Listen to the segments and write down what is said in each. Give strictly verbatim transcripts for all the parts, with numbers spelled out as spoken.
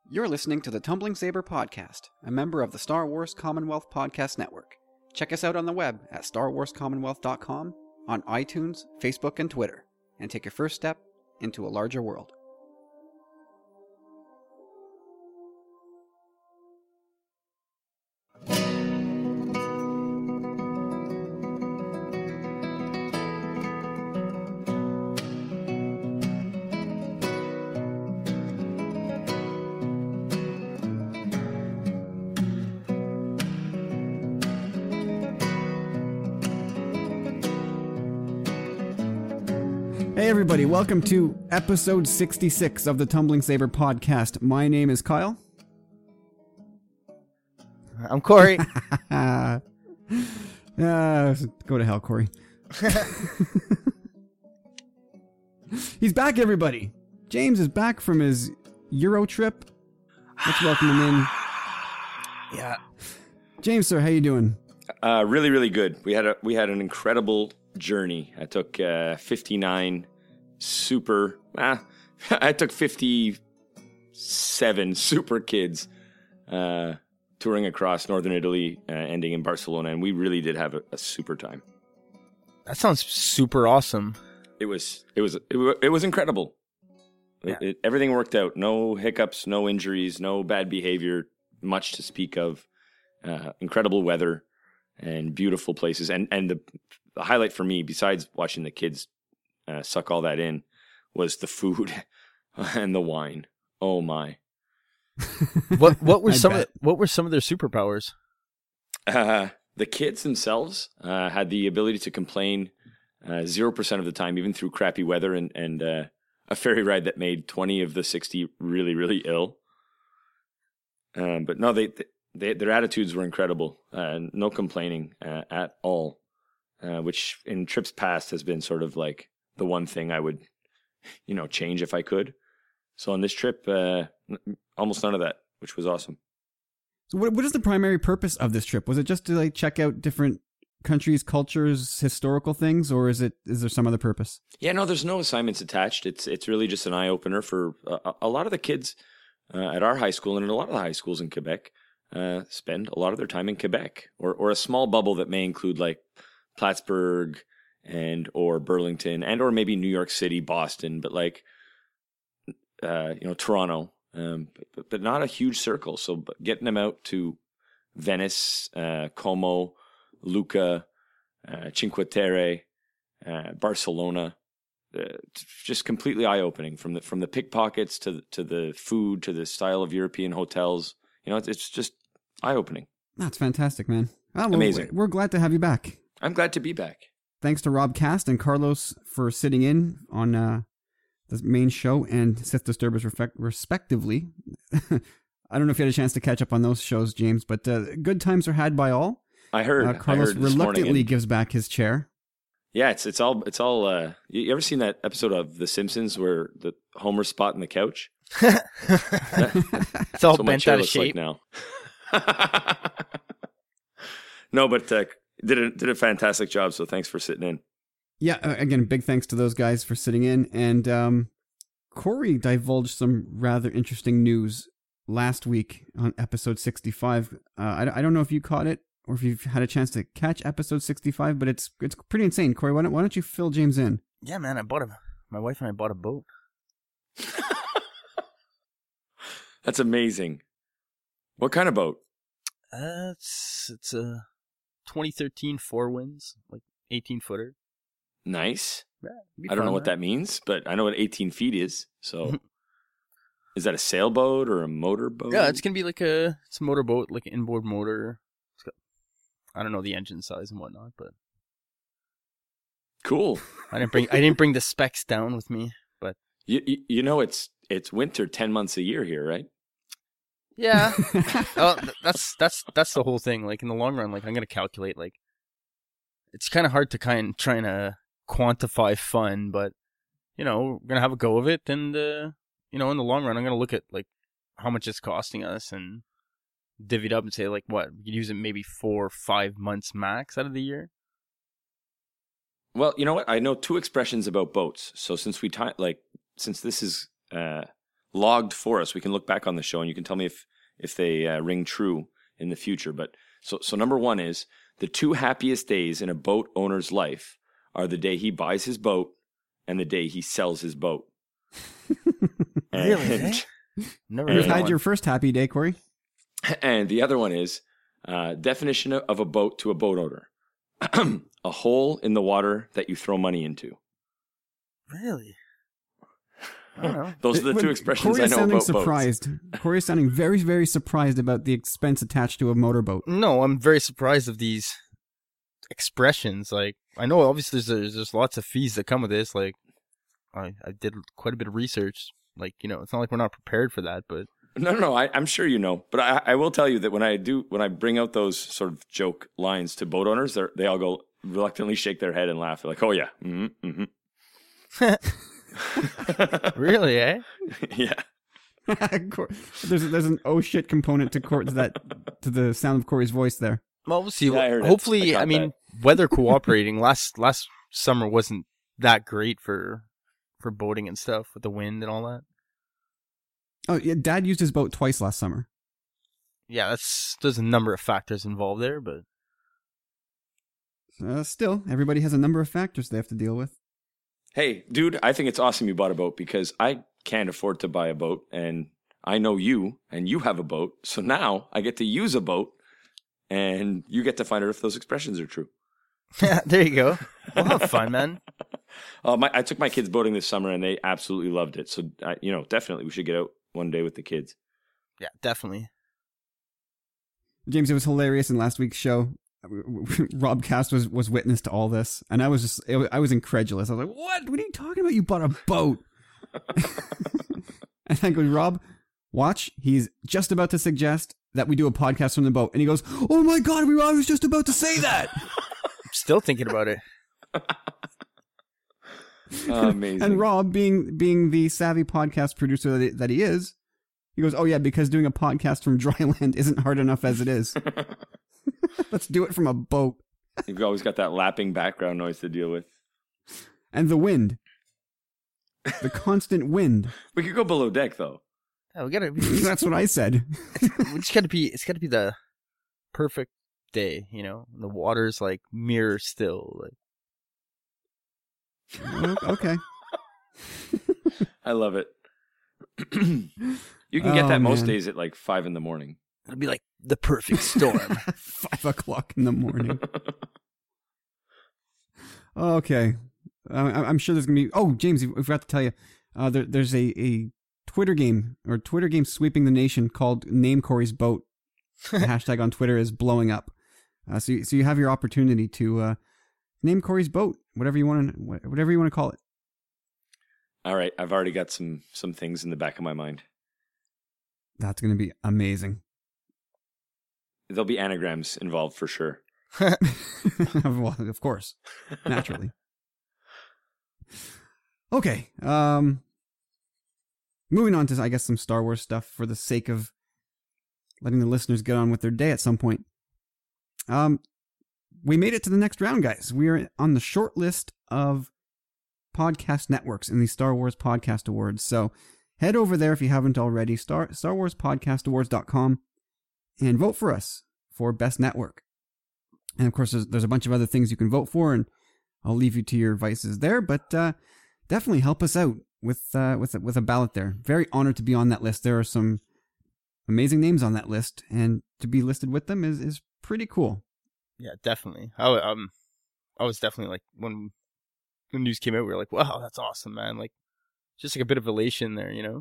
You're listening to the Tumbling Saber Podcast, a member of the Star Wars Commonwealth Podcast Network. Check us out on the web at star wars commonwealth dot com, on iTunes, Facebook, and Twitter, and take your first step into a larger world. Hey everybody, welcome to episode sixty-six of the Tumbling Saber Podcast. My name is Kyle. I'm Corey. uh, go to hell, Corey. He's back, everybody. James is back from his Euro trip. Let's welcome him in. Yeah. James, sir, how you doing? Uh, really, really good. We had a we had an incredible journey. I took uh, fifty-nine super. Ah, I took fifty-seven super kids uh, touring across northern Italy, uh, ending in Barcelona, and we really did have a, a super time. That sounds super awesome. It was it was it, wa- it was incredible. Yeah. It, it, everything worked out. No hiccups, no injuries, no bad behavior, much to speak of. Uh, incredible weather and beautiful places, and and the The highlight for me, besides watching the kids uh, suck all that in, was the food and the wine. Oh my! What what were I some of bet. the, what were some of their superpowers? Uh, the kids themselves uh, had the ability to complain zero percent of the time, even through crappy weather, and and uh, a ferry ride that made twenty of the sixty really really ill. Um, but no, they, they their attitudes were incredible. Uh, no complaining uh, at all. Uh, which in trips past has been sort of like the one thing I would, you know, change if I could. So on this trip, uh, n- almost none of that, which was awesome. So what, what is the primary purpose of this trip? Was it just to like check out different countries, cultures, historical things, or is it is there some other purpose? Yeah, no, there's no assignments attached. It's it's really just an eye opener for uh, a lot of the kids uh, at our high school, and in a lot of the high schools in Quebec, uh, spend a lot of their time in Quebec, or or a small bubble that may include like Plattsburgh and or Burlington and or maybe New York City, Boston, but like uh, you know, Toronto, um, but, but not a huge circle. So but getting them out to Venice, uh, Como, Lucca, uh, Cinque Terre, uh, Barcelona, uh, just completely eye opening from the from the pickpockets to the, to the food to the style of European hotels. You know, it's, it's just eye opening. That's fantastic, man. Oh, well, Amazing. We're glad to have you back. I'm glad to be back. Thanks to Rob Cast and Carlos for sitting in on uh, the main show and Sith Disturbers refec- respectively. I don't know if you had a chance to catch up on those shows, James, but uh, good times are had by all. I heard. Uh, Carlos I heard this reluctantly morning and- gives back his chair. Yeah, it's it's all it's all. Uh, you you ever seen that episode of The Simpsons where the Homer spot in the couch? It's all That's what my bent chair out of looks like shape. now. No, but uh, did a did a fantastic job. So thanks for sitting in. Yeah, uh, again, big thanks to those guys for sitting in. And um, Corey divulged some rather interesting news last week on episode sixty-five. Uh, I, I don't know if you caught it or if you've had a chance to catch episode sixty-five, but it's it's pretty insane. Corey, why don't, why don't you fill James in? Yeah, man, I bought a my wife and I bought a boat. That's amazing. What kind of boat? Uh, it's it's a twenty thirteen Four Winds, like eighteen footer. Nice. Yeah, it'd be I don't fun, know what right? that means, but I know what eighteen feet is. So, is that a sailboat or a motorboat? Yeah, it's gonna be like a it's a motorboat, like an inboard motor. It's got, I don't know the engine size and whatnot, but cool. I didn't bring I didn't bring the specs down with me. But You, you you know it's it's winter ten months a year here, right? yeah, oh, th- that's that's that's the whole thing. Like in the long run, like I'm gonna calculate. Like it's kind of hard to kind of trying to quantify fun, but you know we're gonna have a go of it, and uh, you know in the long run, I'm gonna look at like how much it's costing us and divvy it up and say like what we could use it maybe four or five months max out of the year. Well, you know what? I know two expressions about boats. So since we ti like since this is uh, logged for us. We can look back on the show and you can tell me if if they uh, ring true in the future. But so so number one is the two happiest days in a boat owner's life are the day he buys his boat and the day he sells his boat. Really? And, Never You've heard that had one. your first happy day, Corey. and the other one is uh, definition of a boat to a boat owner: a hole in the water that you throw money into. Really? I don't know. Those are the When two expressions Corey I is know sounding about boats. surprised. Corey is sounding very, very surprised about the expense attached to a motorboat. No, I'm very surprised of these expressions. Like, I know obviously there's, there's there's lots of fees that come with this. Like, I I did quite a bit of research. Like, you know, it's not like we're not prepared for that, but No, no, no. I, I'm sure you know, but I, I will tell you that when I do, when I bring out those sort of joke lines to boat owners, they they all go reluctantly shake their head and laugh. They're like, "Oh yeah, mm-hmm, mm-hmm." really, eh? Yeah. Cor- there's there's an oh shit component to Cor- to that to the sound of Corey's voice there. Well, we'll see. Yeah, I heard it. Hopefully, I I, caught mean, weather cooperating. last last summer wasn't that great for for boating and stuff with the wind and all that. Oh yeah, Dad used his boat twice last summer. Yeah, that's there's a number of factors involved there, but Uh, still, everybody has a number of factors they have to deal with. Hey, dude, I think it's awesome you bought a boat because I can't afford to buy a boat, and I know you, and you have a boat, so now I get to use a boat, and you get to find out if those expressions are true. there you go. We'll have fun, man. Uh, my, I took my kids boating this summer, and they absolutely loved it. So, I, you know, definitely we should get out one day with the kids. Yeah, definitely. James, it was hilarious in last week's show. Rob Cast was, was witness to all this, and I was just it was, I was incredulous. I was like, "What? What are you talking about? You bought a boat?" And I go, "Rob, watch. He's just about to suggest that we do a podcast from the boat," and he goes, "Oh my God, we I was just about to say that." I'm still thinking about it. Oh, amazing. And Rob, being being the savvy podcast producer that he, that he is, he goes, "Oh yeah, because doing a podcast from dry land isn't hard enough as it is. Let's do it from a boat." You've always got that lapping background noise to deal with. And the wind, the constant wind. We could go below deck, though. Yeah, we gotta. We That's what I said. just gotta be. It's gotta be the perfect day, you know. The water's like mirror still. Like, Okay. I love it. You can get Oh, that most man. days at like five in the morning. it'll be like the perfect storm. Five o'clock in the morning. Okay. Uh, I- I'm sure there's going to be... Oh, James, I forgot to tell you. Uh, there, there's a, a Twitter game, or Twitter game sweeping the nation called Name Corey's Boat. The hashtag on Twitter is blowing up. Uh, so, you, so you have your opportunity to uh, name Corey's boat, whatever you want to, whatever you want to call it. All right, I've already got some some things in the back of my mind. That's going to be amazing. There'll be anagrams involved for sure. Well, of course, naturally. Okay. Um, moving on to, I guess, some Star Wars stuff for the sake of letting the listeners get on with their day at some point. Um, we made it to the next round, guys. We are on the short list of podcast networks in the Star Wars Podcast Awards. So head over there if you haven't already, Star Star Wars Podcast Awards dot com, and vote for us for Best Network. And of course, there's, there's a bunch of other things you can vote for, and I'll leave you to your vices there. But uh, definitely help us out with uh, with with a ballot there. Very honored to be on that list. There are some amazing names on that list, and to be listed with them is, is pretty cool. Yeah, definitely. I w- um, I was definitely like when the news came out, we were like, "Wow, that's awesome, man!" Like, just like a bit of elation there, you know.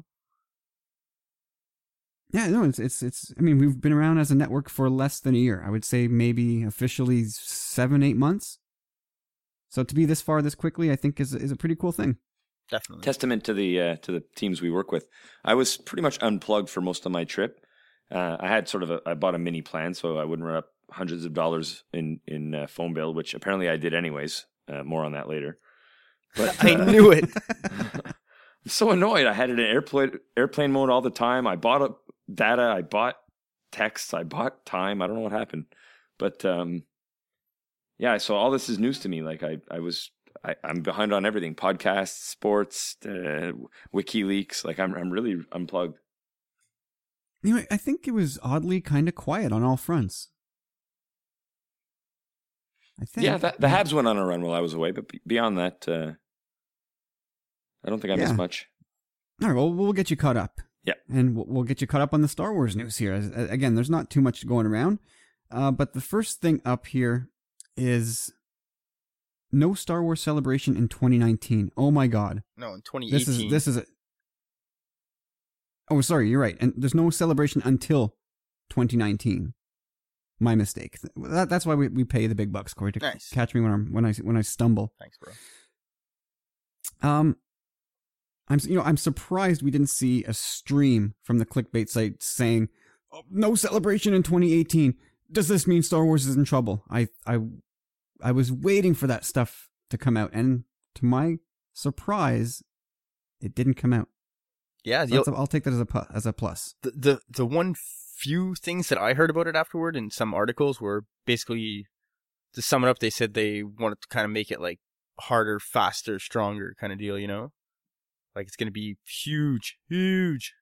Yeah, no, it's it's it's. I mean, we've been around as a network for less than a year. I would say maybe officially seven, eight months. So to be this far, this quickly, I think is is a pretty cool thing. Definitely. Testament to the uh, to the teams we work with. I was pretty much unplugged for most of my trip. Uh, I had sort of a I bought a mini plan so I wouldn't run up hundreds of dollars in in uh, phone bill, which apparently I did anyways. Uh, more on that later. But I uh, knew it. I'm so annoyed. I had it in airplane airplane mode all the time. I bought a, data. I bought texts. I bought time. I don't know what happened, but um, yeah. So all this is news to me. Like I, I was, I, I'm behind on everything: podcasts, sports, uh, WikiLeaks. Like I'm I'm really unplugged. You know, I think it was oddly kind of quiet on all fronts. I think. Yeah, the, the Habs went on a run while I was away, but beyond that, uh, I don't think I yeah. missed much. All right, well, we'll get you caught up. Yeah. And we'll, we'll get you caught up on the Star Wars news here. As, again, there's not too much going around. Uh, but the first thing up here is no Star Wars celebration in twenty nineteen. Oh my God. No, in twenty eighteen. This is, this is a... Oh, sorry, you're right. And there's no celebration until twenty nineteen. My mistake. That, that's why we, we pay the big bucks, Corey, to nice. catch me when I'm when I when I stumble. Thanks, bro. Um, I'm you know I'm surprised we didn't see a stream from the clickbait site saying, oh, "No celebration in twenty eighteen. Does this mean Star Wars is in trouble?" I I I was waiting for that stuff to come out, and to my surprise, it didn't come out. Yeah, So a, I'll take that as a pu- as a plus. the the the one few things that I heard about it afterward in some articles were basically, to sum it up, they said they wanted to kind of make it like harder, faster, stronger kind of deal, you know? Like it's going to be huge, huge.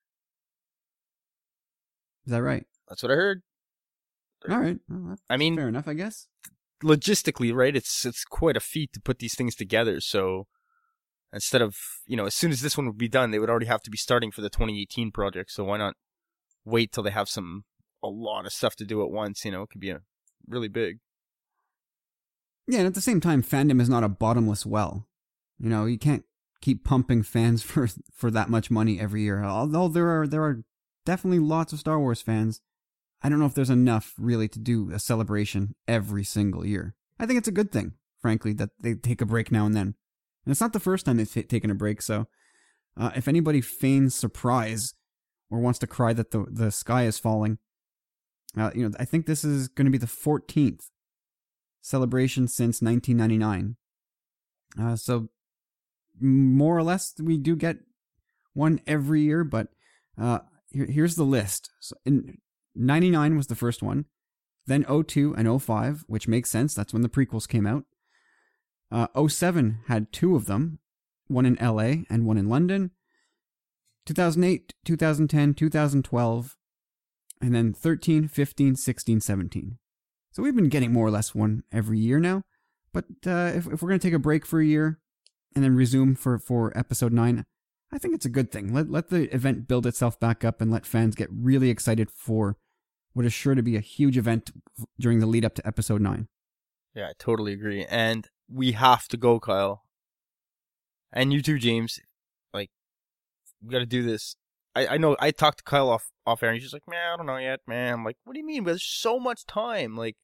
Is that right? That's what I heard. All right. Well, that's I mean, fair enough, I guess. logistically, right? It's it's quite a feat to put these things together. So instead of, you know, as soon as this one would be done, they would already have to be starting for the twenty eighteen project. So why not wait till they have some a lot of stuff to do at once? You know, it could be a really big. Yeah, and at the same time, fandom is not a bottomless well. You know, you can't keep pumping fans for for that much money every year. Although there are there are definitely lots of Star Wars fans, I don't know if there's enough really to do a celebration every single year. I think it's a good thing, frankly, that they take a break now and then. And it's not the first time they've t- taken a break, so uh, if anybody feigns surprise or wants to cry that the the sky is falling, uh, you know, I think this is going to be the fourteenth celebration since nineteen ninety-nine. Uh, so more or less, we do get one every year, but uh, here, here's the list. So in ninety-nine was the first one, then oh two and oh five, which makes sense. That's when the prequels came out. Uh, oh seven had two of them, one in L A and one in London. two thousand eight, two thousand ten, two thousand twelve, and then thirteen, fifteen, sixteen, seventeen. So we've been getting more or less one every year now. But uh, if, if we're going to take a break for a year and then resume for, for episode nine, I think it's a good thing. Let, let the event build itself back up and let fans get really excited for what is sure to be a huge event during the lead up to episode nine. Yeah, I totally agree. And we have to go, Kyle. And you too, James. Like, we got to do this. I, I know I talked to Kyle off, off air and he's just like, man, I don't know yet, man. I'm like, what do you mean? There's so much time. Like,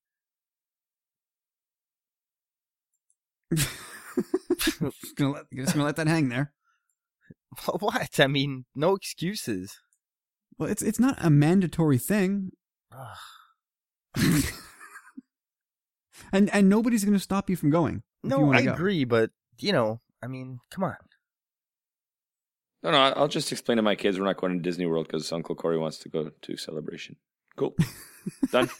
just gonna let, just gonna let that hang there. what? I mean, no excuses. Well, it's it's not a mandatory thing. and and nobody's gonna stop you from going. No, I go. agree, but you know, I mean, come on. No, no, I'll just explain to my kids we're not going to Disney World because Uncle Corey wants to go to Celebration. Cool. Done.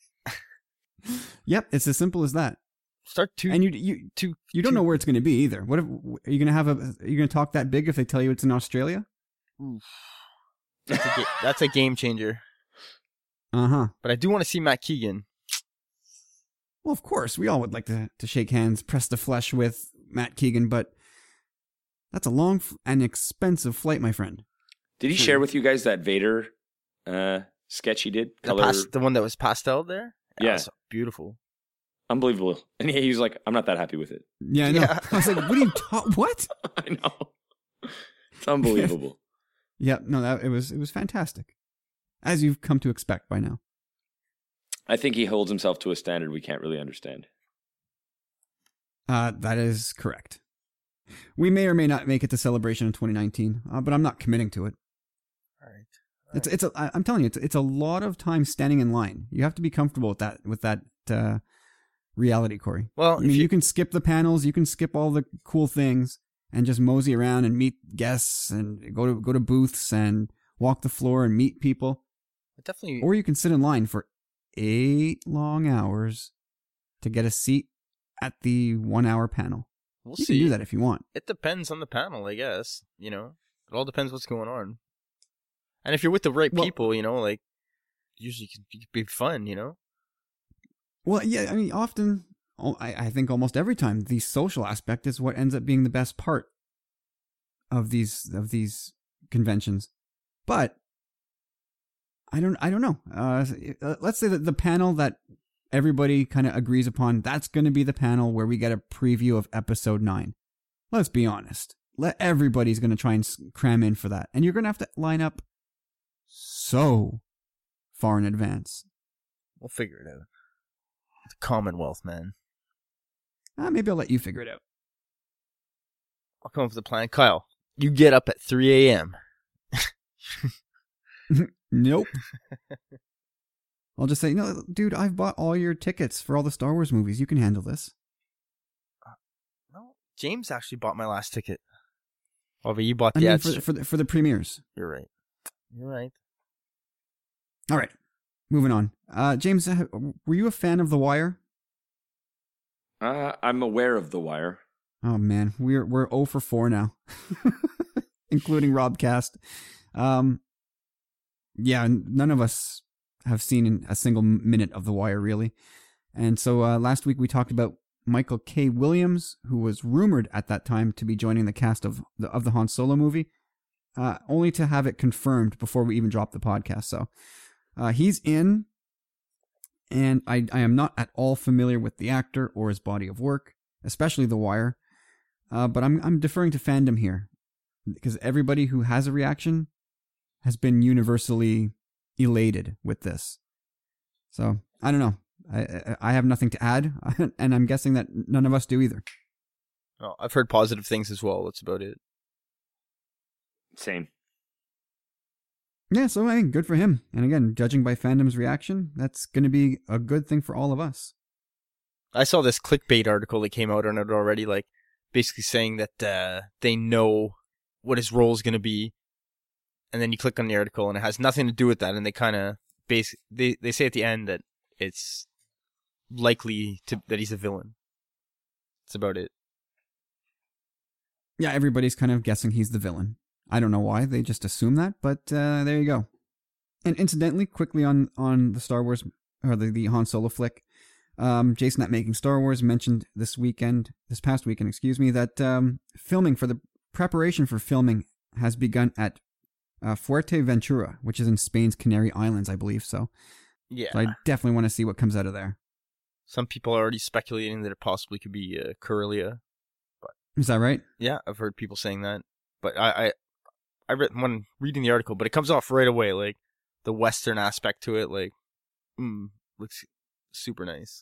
Yep, it's as simple as that. Start two, and you you two, you don't two. know where it's going to be either. What if, are you going to have a? Are you going to talk that big if they tell you it's in Australia? Oof. That's a, ga- that's a game changer. Uh huh. But I do want to see Matt Keegan. Well, of course, we all would like to to shake hands, press the flesh with Matt Keegan, but that's a long and expensive flight, my friend. Did he True. share with you guys that Vader uh, sketch he did? The, past, the one that was pastel there? Yeah. That was beautiful. Unbelievable. And he, he was like, I'm not that happy with it. Yeah, I know. Yeah. I was like, what are you talking? What? I know. It's unbelievable. Yeah, no, that it was it was fantastic. As you've come to expect by now. I think he holds himself to a standard we can't really understand. Uh, that is correct. We may or may not make it to Celebration in twenty nineteen, uh, but I'm not committing to it. All right. All it's it's a, I'm telling you, it's it's a lot of time standing in line. You have to be comfortable with that with that uh, reality, Corey. Well, I mean, you... you can skip the panels, you can skip all the cool things, and just mosey around and meet guests and go to go to booths and walk the floor and meet people. Definitely. Or you can sit in line for eight long hours to get a seat at the one-hour panel. We'll you see. can do that if you want. It depends on the panel, I guess. You know, it all depends what's going on. And if you're with the right Well- people, you know, like, usually it can be- be fun, you know? Well, yeah, I mean, often, oh, I, I think almost every time, the social aspect is what ends up being the best part of these of these conventions. But I don't, I don't know. Uh, let's say that the panel that everybody kind of agrees upon, that's going to be the panel where we get a preview of episode nine. Let's be honest. Let everybody's going to try and cram in for that, and you're going to have to line up so far in advance. We'll figure it out. The Commonwealth, man. Uh, maybe I'll let you figure it out. I'll come up with a plan. Kyle, you get up at three a.m. Nope. I'll just say, no, dude, I've bought all your tickets for all the Star Wars movies. You can handle this. Uh, no, James actually bought my last ticket. Oh, but you bought I the mean, extra. for, for, the, for the premieres. You're right. You're right. All right. Moving on. Uh, James, were you a fan of The Wire? Uh, I'm aware of The Wire. Oh, man. We're we're zero for four now, including Robcast. Um, yeah, none of us have seen a single minute of The Wire, really. And so uh, last week we talked about Michael K. Williams, who was rumored at that time to be joining the cast of the, of the Han Solo movie, uh, only to have it confirmed before we even dropped the podcast. So uh, he's in, and I, I am not at all familiar with the actor or his body of work, especially The Wire. Uh, but I'm I'm deferring to fandom here, because everybody who has a reaction has been universally elated with this. So I don't know. I I have nothing to add, and I'm guessing that none of us do either. Oh, I've heard positive things as well. That's about it. Same. Yeah, so I mean, good for him. And again, judging by fandom's reaction, that's going to be a good thing for all of us. I saw this clickbait article that came out on it already, like basically saying that uh, they know what his role is going to be, and then you click on the article and it has nothing to do with that, and they kind of base they they say at the end that it's likely to that he's a villain. That's about it. Yeah, everybody's kind of guessing he's the villain. I don't know why, they just assume that, but uh, there you go. And incidentally, quickly on, on the Star Wars, or the, the Han Solo flick, um, Jason at Making Star Wars mentioned this weekend, this past weekend, excuse me, that um, filming for the preparation for filming has begun at uh, Fuerteventura, which is in Spain's Canary Islands, I believe. So, Yeah. so I definitely want to see what comes out of there. Some people are already speculating that it possibly could be uh, Corellia. Is that right? Yeah, I've heard people saying that. But I, I, I read one reading the article, but it comes off right away, like the Western aspect to it, like, mm, looks super nice.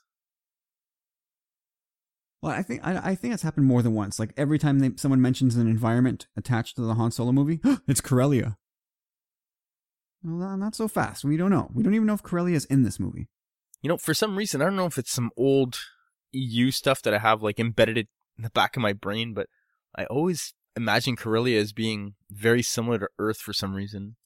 Well, I think I, I think it's happened more than once. Like every time they, someone mentions an environment attached to the Han Solo movie, it's Corellia. Well, not so fast. We don't know. We don't even know if Corellia is in this movie. You know, for some reason, I don't know if it's some old E U stuff that I have like embedded in the back of my brain, but I always imagine Corellia as being very similar to Earth for some reason.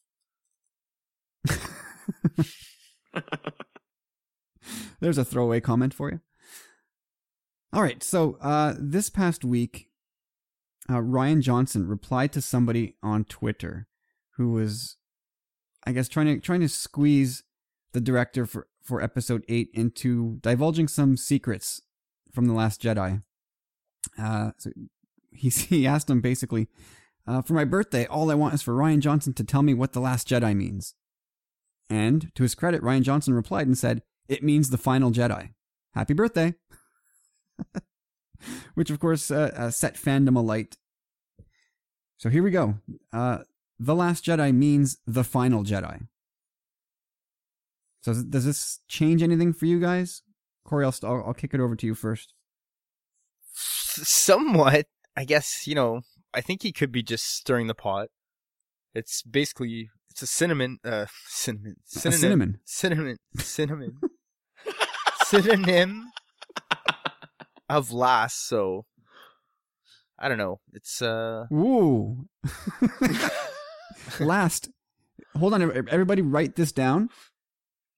There's a throwaway comment for you. All right, so uh, this past week, uh, Rian Johnson replied to somebody on Twitter who was, I guess, trying to trying to squeeze the director for, for episode eight into divulging some secrets from The Last Jedi. Uh, so he, he asked him basically, uh, for my birthday, all I want is for Rian Johnson to tell me what The Last Jedi means. And to his credit, Rian Johnson replied and said, it means the final Jedi. Happy birthday. Which, of course, uh, uh, set fandom alight. So here we go. Uh, the Last Jedi means the final Jedi. So does this change anything for you guys? Corey, I'll, I'll, I'll kick it over to you first. Somewhat. I guess, you know, I think he could be just stirring the pot. It's basically, it's a cinnamon, uh, cinnamon, synonym, a cinnamon. Cinnamon, cinnamon, synonym of last, so, I don't know, it's, uh... Ooh. Last. Hold on, everybody write this down.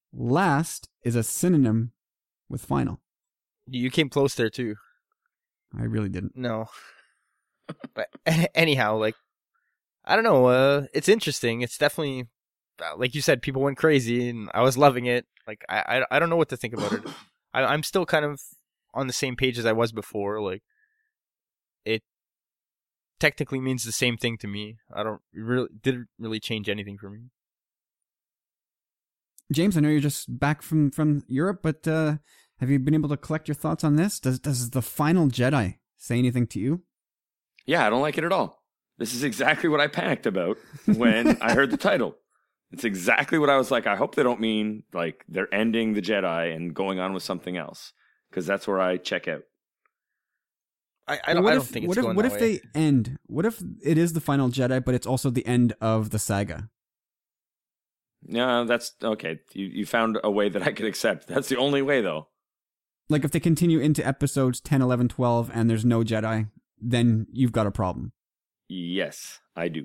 Last is a synonym with final. You came close there, too. I really didn't. No. But anyhow, like, I don't know. Uh, it's interesting. It's definitely, like you said, people went crazy, and I was loving it. Like, I, I, I don't know what to think about it. I, I'm still kind of on the same page as I was before. Like, it technically means the same thing to me. I don't really didn't really change anything for me. James, I know you're just back from, from Europe, but uh, have you been able to collect your thoughts on this? Does does The Final Jedi say anything to you? Yeah, I don't like it at all. This is exactly what I panicked about when I heard the title. It's exactly what I was like. I hope they don't mean like they're ending the Jedi and going on with something else, because that's where I check out. I, I don't. What I don't if, think it's what if, going What that if way. they end? What if it is The Final Jedi, but it's also the end of the saga? No, that's okay. You you found a way that I could accept. That's the only way, though. Like if they continue into episodes ten, eleven, twelve and there's no Jedi, then you've got a problem. Yes, I do.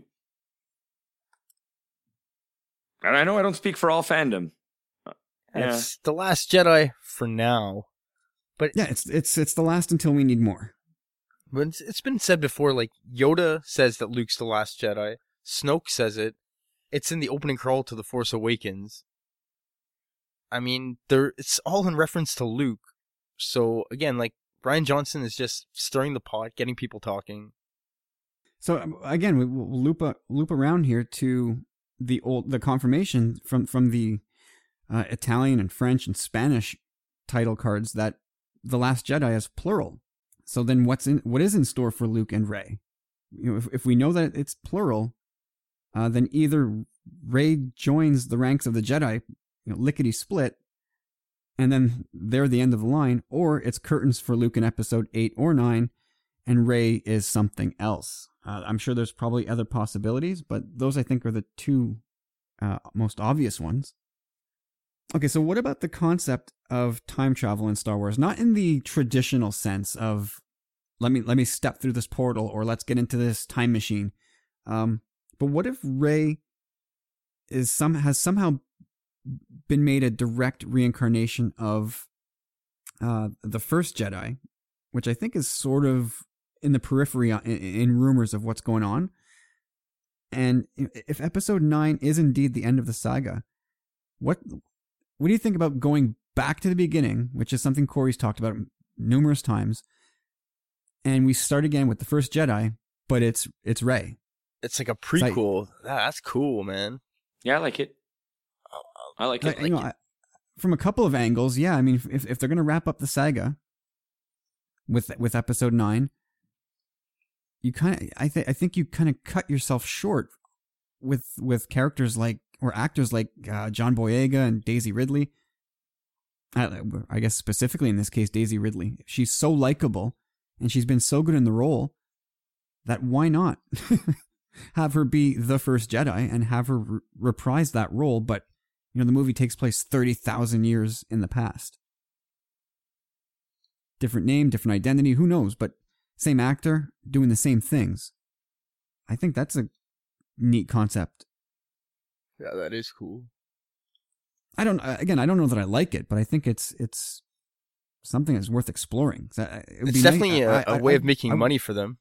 And I know I don't speak for all fandom. Yeah. It's The Last Jedi for now. But Yeah, it's it's it's the last until we need more. But it's, it's been said before, like, Yoda says that Luke's the last Jedi. Snoke says it. It's in the opening crawl to The Force Awakens. I mean, there it's all in reference to Luke. So, again, like, Rian Johnson is just stirring the pot, getting people talking. So, um, again, we- we'll loop, uh, loop around here to the old the confirmation from, from the uh, Italian and French and Spanish title cards that The Last Jedi is plural. So then what's in what is in store for Luke and Rey? You know, if if we know that it's plural, uh, then either Rey joins the ranks of the Jedi, you know, lickety split, and then they're the end of the line, or it's curtains for Luke in episode eight or nine, and Rey is something else. Uh, I'm sure there's probably other possibilities, but those I think are the two uh, most obvious ones. Okay, so what about the concept of time travel in Star Wars? Not in the traditional sense of let me let me step through this portal or let's get into this time machine. Um, but what if Rey is some has somehow been made a direct reincarnation of uh, the first Jedi, which I think is sort of in the periphery in, in rumors of what's going on. And if Episode nine is indeed the end of the saga, what what do you think about going back to the beginning, which is something Corey's talked about numerous times, and we start again with the first Jedi, but it's it's Rey. It's like a prequel. That's cool, man. Yeah, I like it. I like it. Like, you know, I, from a couple of angles, yeah. I mean, if if they're going to wrap up the saga with with Episode nine, you kind of I think I think you kind of cut yourself short with with characters like or actors like uh, John Boyega and Daisy Ridley. I, I guess specifically in this case, Daisy Ridley. She's so likable and she's been so good in the role that why not have her be the first Jedi and have her re- reprise that role? But you know, the movie takes place thirty thousand years in the past. Different name, different identity, who knows? But same actor doing the same things. I think that's a neat concept. Yeah, that is cool. I don't. Again, I don't know that I like it, but I think it's it's something that's worth exploring. It would It's be definitely nice, a, I, a way I, of making I, money for them.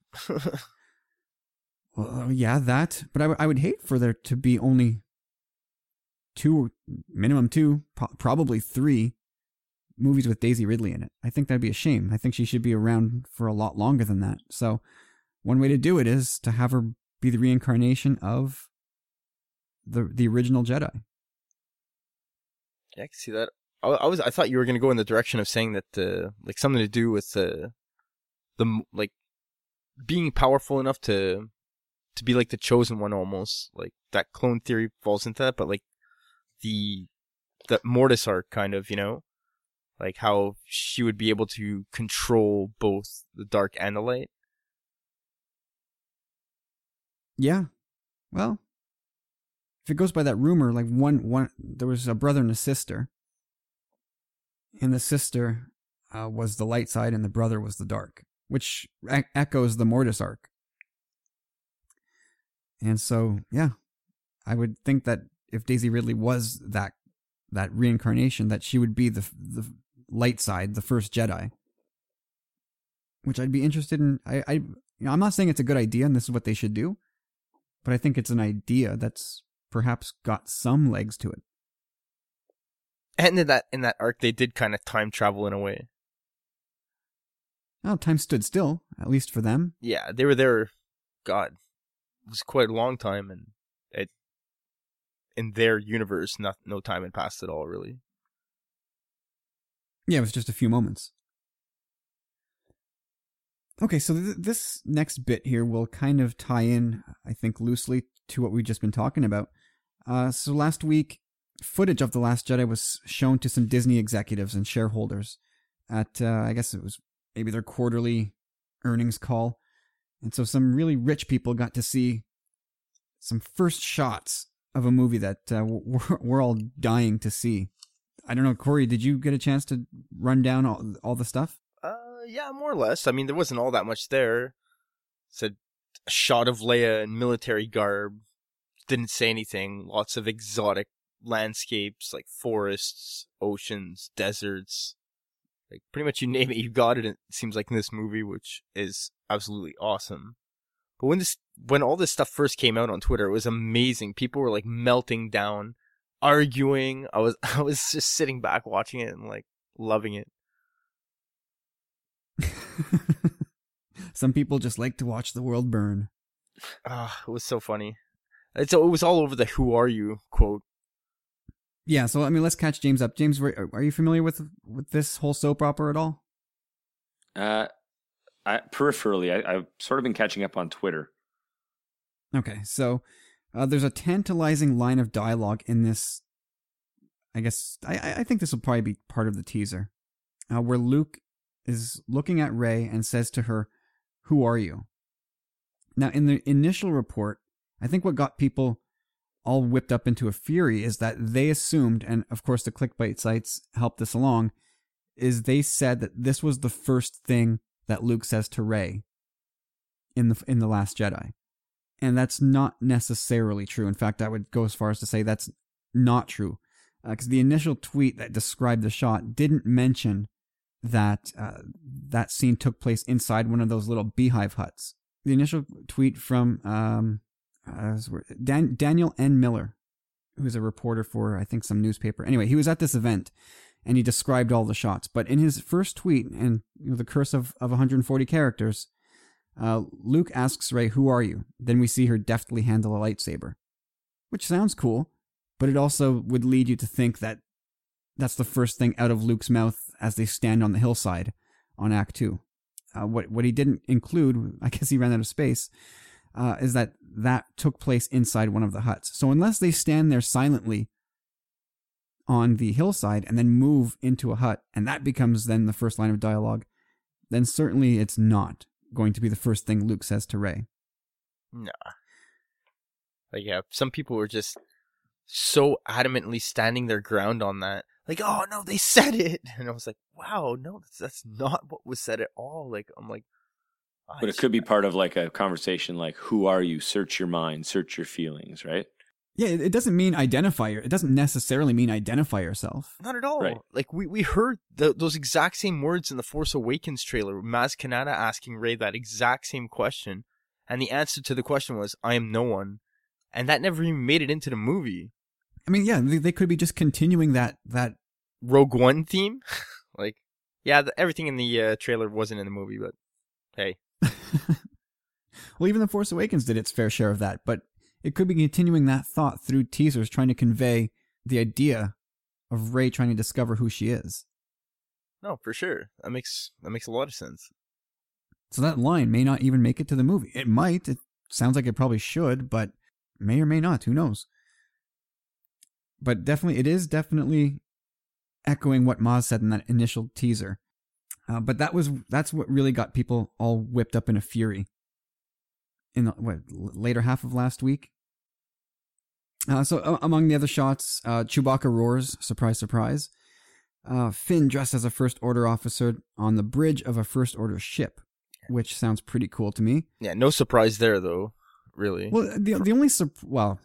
Well, yeah, that. But I, w- I would hate for there to be only two, minimum two, pro- probably three movies with Daisy Ridley in it. I think that'd be a shame. I think she should be around for a lot longer than that. So one way to do it is to have her be the reincarnation of the the original Jedi. Yeah, I can see that. I, I was I thought you were gonna go in the direction of saying that uh, like something to do with uh, the like being powerful enough to to be like the chosen one, almost like that clone theory falls into that, but like the the Mortis arc kind of, you know, like how she would be able to control both the dark and the light. Yeah, well, if it goes by that rumor, like one one there was a brother and a sister, and the sister uh, was the light side and the brother was the dark, which e- echoes the Mortis arc. And so, yeah, I would think that if Daisy Ridley was that that reincarnation, that she would be the the light side, the first Jedi. which I'd be interested in. I, I, you know, I'm not saying it's a good idea and this is what they should do, but I think it's an idea that's perhaps got some legs to it. And in that in that arc, they did kind of time travel in a way. Well, time stood still, at least for them. Yeah, they were there. God, it was quite a long time, and it in their universe, not no time had passed at all, really. Yeah, it was just a few moments. Okay, so th- this next bit here will kind of tie in, I think, loosely to what we've just been talking about. Uh, so last week, footage of The Last Jedi was shown to some Disney executives and shareholders at, uh, I guess it was maybe their quarterly earnings call. And so some really rich people got to see some first shots of a movie that uh, we're, we're all dying to see. I don't know, Corey, did you get a chance to run down all, all the stuff? Uh, yeah, more or less. I mean, there wasn't all that much there. Said a shot of Leia in military garb. Didn't say anything. Lots of exotic landscapes, like forests, oceans, deserts. Like, pretty much you name it, you got it, it seems like, in this movie, which is absolutely awesome. But when this, when all this stuff first came out on Twitter, it was amazing. People were, like, melting down, arguing. I was, I was just sitting back watching it and, like, loving it. Some people just like to watch the world burn. Ah, it was so funny. It's, it was all over the "Who are you?" quote. Yeah, so I mean, let's catch James up. James, are you familiar with with this whole soap opera at all? Uh, I, peripherally, I, I've sort of been catching up on Twitter. Okay, so uh, there's a tantalizing line of dialogue in this. I guess I, I think this will probably be part of the teaser, uh, where Luke is looking at Rey and says to her, "Who are you?" Now, in the initial report, I think what got people all whipped up into a fury is that they assumed, and of course the clickbait sites helped this along, is they said that this was the first thing that Luke says to Rey in the in the Last Jedi. And that's not necessarily true. In fact, I would go as far as to say that's not true. Because uh, the initial tweet that described the shot didn't mention that uh, that scene took place inside one of those little beehive huts. The initial tweet from um, uh, Dan- Daniel N. Miller, who's a reporter for, I think, some newspaper. Anyway, he was at this event, and he described all the shots. But in his first tweet, and you know, the curse of, of one hundred forty characters, uh, Luke asks Rey, "Who are you?" Then we see her deftly handle a lightsaber, which sounds cool, but it also would lead you to think that that's the first thing out of Luke's mouth as they stand on the hillside on Act Two. Uh, what what he didn't include, I guess he ran out of space, uh, is that that took place inside one of the huts. So unless they stand there silently on the hillside and then move into a hut, and that becomes then the first line of dialogue, then certainly it's not going to be the first thing Luke says to Rey. Nah. Like, yeah, some people were just so adamantly standing their ground on that. Like, oh no, they said it, and I was like, wow, no, that's, that's not what was said at all. Like, I'm like, oh, but it could be part of like a conversation, like, "Who are you? Search your mind, search your feelings," right? Yeah, it doesn't mean identify. It doesn't necessarily mean identify yourself. Not at all. Right. Like, we we heard the, those exact same words in the Force Awakens trailer. Maz Kanata asking Rey that exact same question, and the answer to the question was, "I am no one," and that never even made it into the movie. I mean, yeah, they, they could be just continuing that that Rogue One theme. Like, yeah, the, everything in the uh, trailer wasn't in the movie, but hey. Well, even The Force Awakens did its fair share of that, but it could be continuing that thought through teasers, trying to convey the idea of Rey trying to discover who she is. No, for sure. That makes that makes a lot of sense. So that line may not even make it to the movie. It might. It sounds like it probably should, but may or may not. Who knows? But definitely, it is definitely echoing what Maz said in that initial teaser. Uh, but that was that's what really got people all whipped up in a fury in the what, later half of last week. Uh, so uh, among the other shots, uh, Chewbacca roars, surprise, surprise. Uh, Finn dressed as a First Order officer on the bridge of a First Order ship, which sounds pretty cool to me. Yeah, no surprise there, though, really. Well, the the only, sur- well,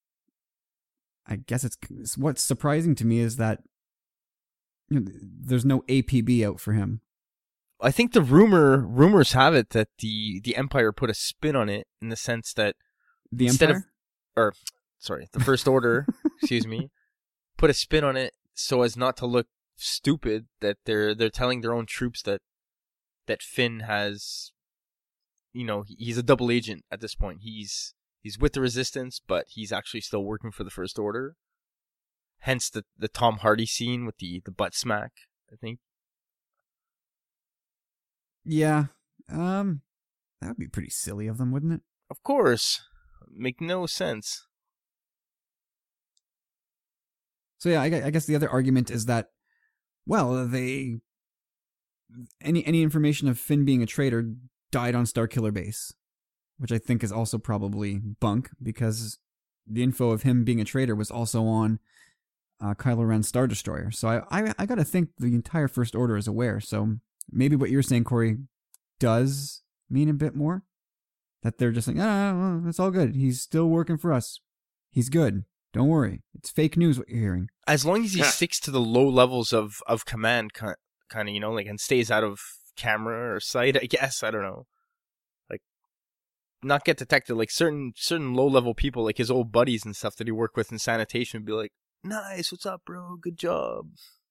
I guess it's, what's surprising to me is that you know, there's no A P B out for him. I think the rumor rumors have it that the the Empire put a spin on it in the sense that The instead Empire? of or sorry, the First Order, excuse me, put a spin on it so as not to look stupid, that they're they're telling their own troops that that Finn has, you know, he's a double agent at this point. He's he's with the Resistance, but he's actually still working for the First Order. Hence the the Tom Hardy scene with the the butt smack, I think. Yeah. Um, that would be pretty silly of them, wouldn't it? Of course. Make no sense. So yeah, I, gu- I guess the other argument is that, well, they any any information of Finn being a traitor died on Starkiller Base, which I think is also probably bunk, because the info of him being a traitor was also on uh, Kylo Ren's Star Destroyer. So I, I I gotta think the entire First Order is aware. So maybe what you're saying, Corey, does mean a bit more. That they're just like, ah, well, it's all good. He's still working for us. He's good. Don't worry. It's fake news what you're hearing. As long as he Yeah. sticks to the low levels of, of command, kind of, you know, like, and stays out of camera or sight, I guess. I don't know. Like, not get detected. Like, certain certain low level people, like his old buddies and stuff that he worked with in sanitation, would be like, nice, what's up, bro? Good job.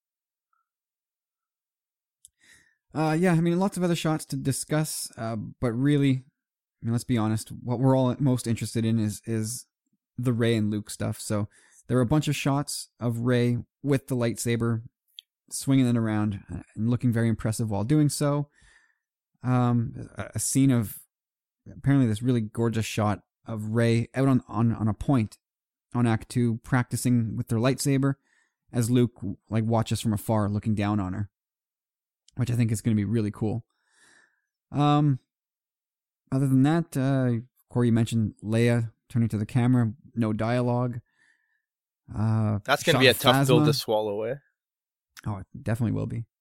Uh, yeah, I mean, lots of other shots to discuss, uh, but really, I mean, let's be honest, what we're all most interested in is is the Rey and Luke stuff. So there are a bunch of shots of Rey with the lightsaber, swinging it around and looking very impressive while doing so. Um, a, a scene of apparently this really gorgeous shot of Rey out on, on, on a point on Act Two, practicing with their lightsaber, as Luke like watches from afar, looking down on her, which I think is going to be really cool. Um, other than that, uh, Corey, you mentioned Leia turning to the camera, no dialogue. Uh, That's going to shot be a of tough pill Phasma. to swallow, eh? Oh, it definitely will be.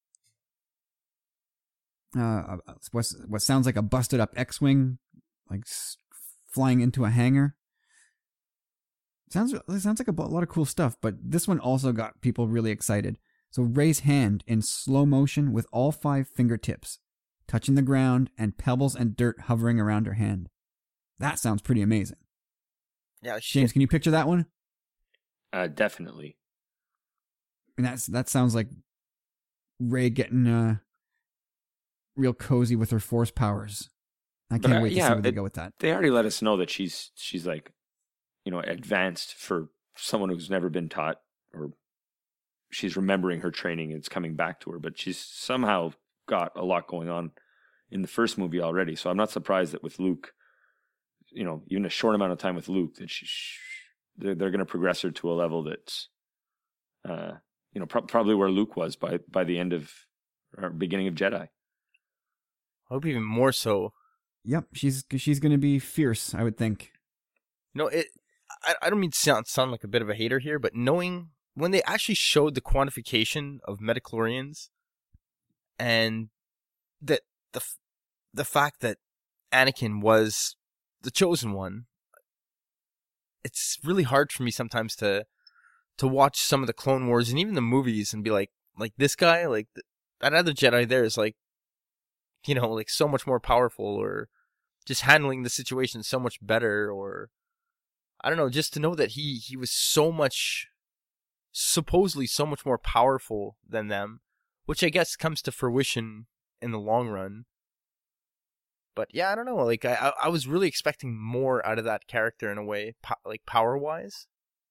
Uh, what what sounds like a busted up X-wing, like s- flying into a hangar. Sounds it sounds like a lot of cool stuff, but this one also got people really excited. So Rey's hand in slow motion with all five fingertips touching the ground and pebbles and dirt hovering around her hand. That sounds pretty amazing. Yeah, James, can you picture that one? Uh, definitely. And that's that sounds like Rey getting uh, real cozy with her force powers. I But, can't uh, wait to yeah, see where they it- go with that. They already let us know that she's she's like, you know, advanced for someone who's never been taught, or she's remembering her training and it's coming back to her. But she's somehow got a lot going on in the first movie already. So I'm not surprised that with Luke, you know, even a short amount of time with Luke, that she, they're, they're going to progress her to a level that's, uh, you know, pro- probably where Luke was by by the end of or beginning of Jedi. I hope even more so. Yep, she's she's going to be fierce, I would think. No, it. I, I don't mean to sound, sound like a bit of a hater here, but knowing when they actually showed the quantification of metachlorians and that the the fact that Anakin was the chosen one, it's really hard for me sometimes to to watch some of the Clone Wars and even the movies and be like, like this guy, like th- that other Jedi there is like, you know, like so much more powerful, or just handling the situation so much better, or I don't know, just to know that he he was so much, supposedly so much more powerful than them, which I guess comes to fruition in the long run. But yeah, I don't know, like I I, I was really expecting more out of that character in a way, po- like power wise.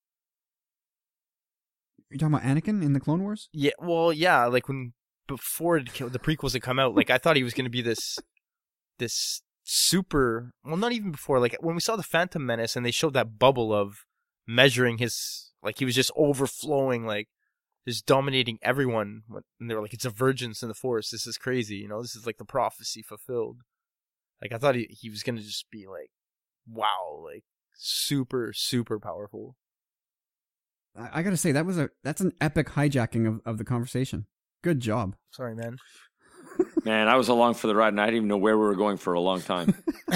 You're talking about Anakin in the Clone Wars? Yeah, well, yeah, like when before it, ca- the prequels had come out, like I thought he was going to be this this super, well, not even before, like when we saw the Phantom Menace and they showed that bubble of measuring his, like he was just overflowing, like just dominating everyone, and they were like, it's a virgins in the Force, this is crazy, you know, this is like the prophecy fulfilled. Like I thought he, he was going to just be like, wow, like super, super powerful. I, I got to say that was a that's an epic hijacking of, of the conversation. Good job. Sorry, man. Man, I was along for the ride and I didn't even know where we were going for a long time.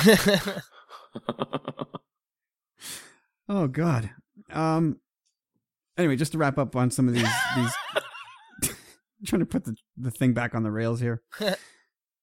Oh God. Um. Anyway, just to wrap up on some of these these. trying to put the, the thing back on the rails here.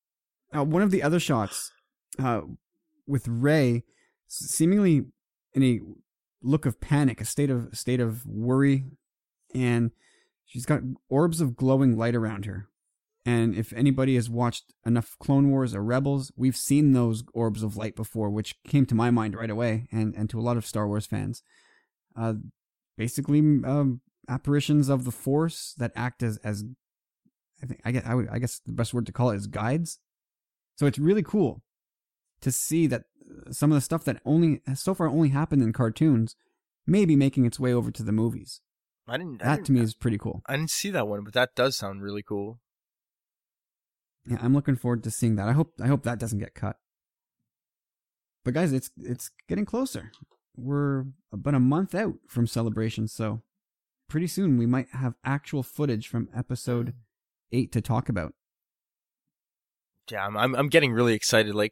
Uh, one of the other shots uh, with Rey seemingly in a look of panic, a state of state of worry, and she's got orbs of glowing light around her. And if anybody has watched enough Clone Wars or Rebels, we've seen those orbs of light before, which came to my mind right away, and, and to a lot of Star Wars fans. Uh, basically, um, apparitions of the Force that act as, as I think I guess, I, would, I guess the best word to call it is guides. So it's really cool to see that some of the stuff that only so far only happened in cartoons may be making its way over to the movies. I didn't. I That didn't, to me is pretty cool. I didn't see that one, but that does sound really cool. Yeah, I'm looking forward to seeing that. I hope I hope that doesn't get cut. But guys, it's it's getting closer. We're about a month out from Celebration, so pretty soon we might have actual footage from episode eight to talk about. Yeah, I'm I'm, I'm getting really excited. Like,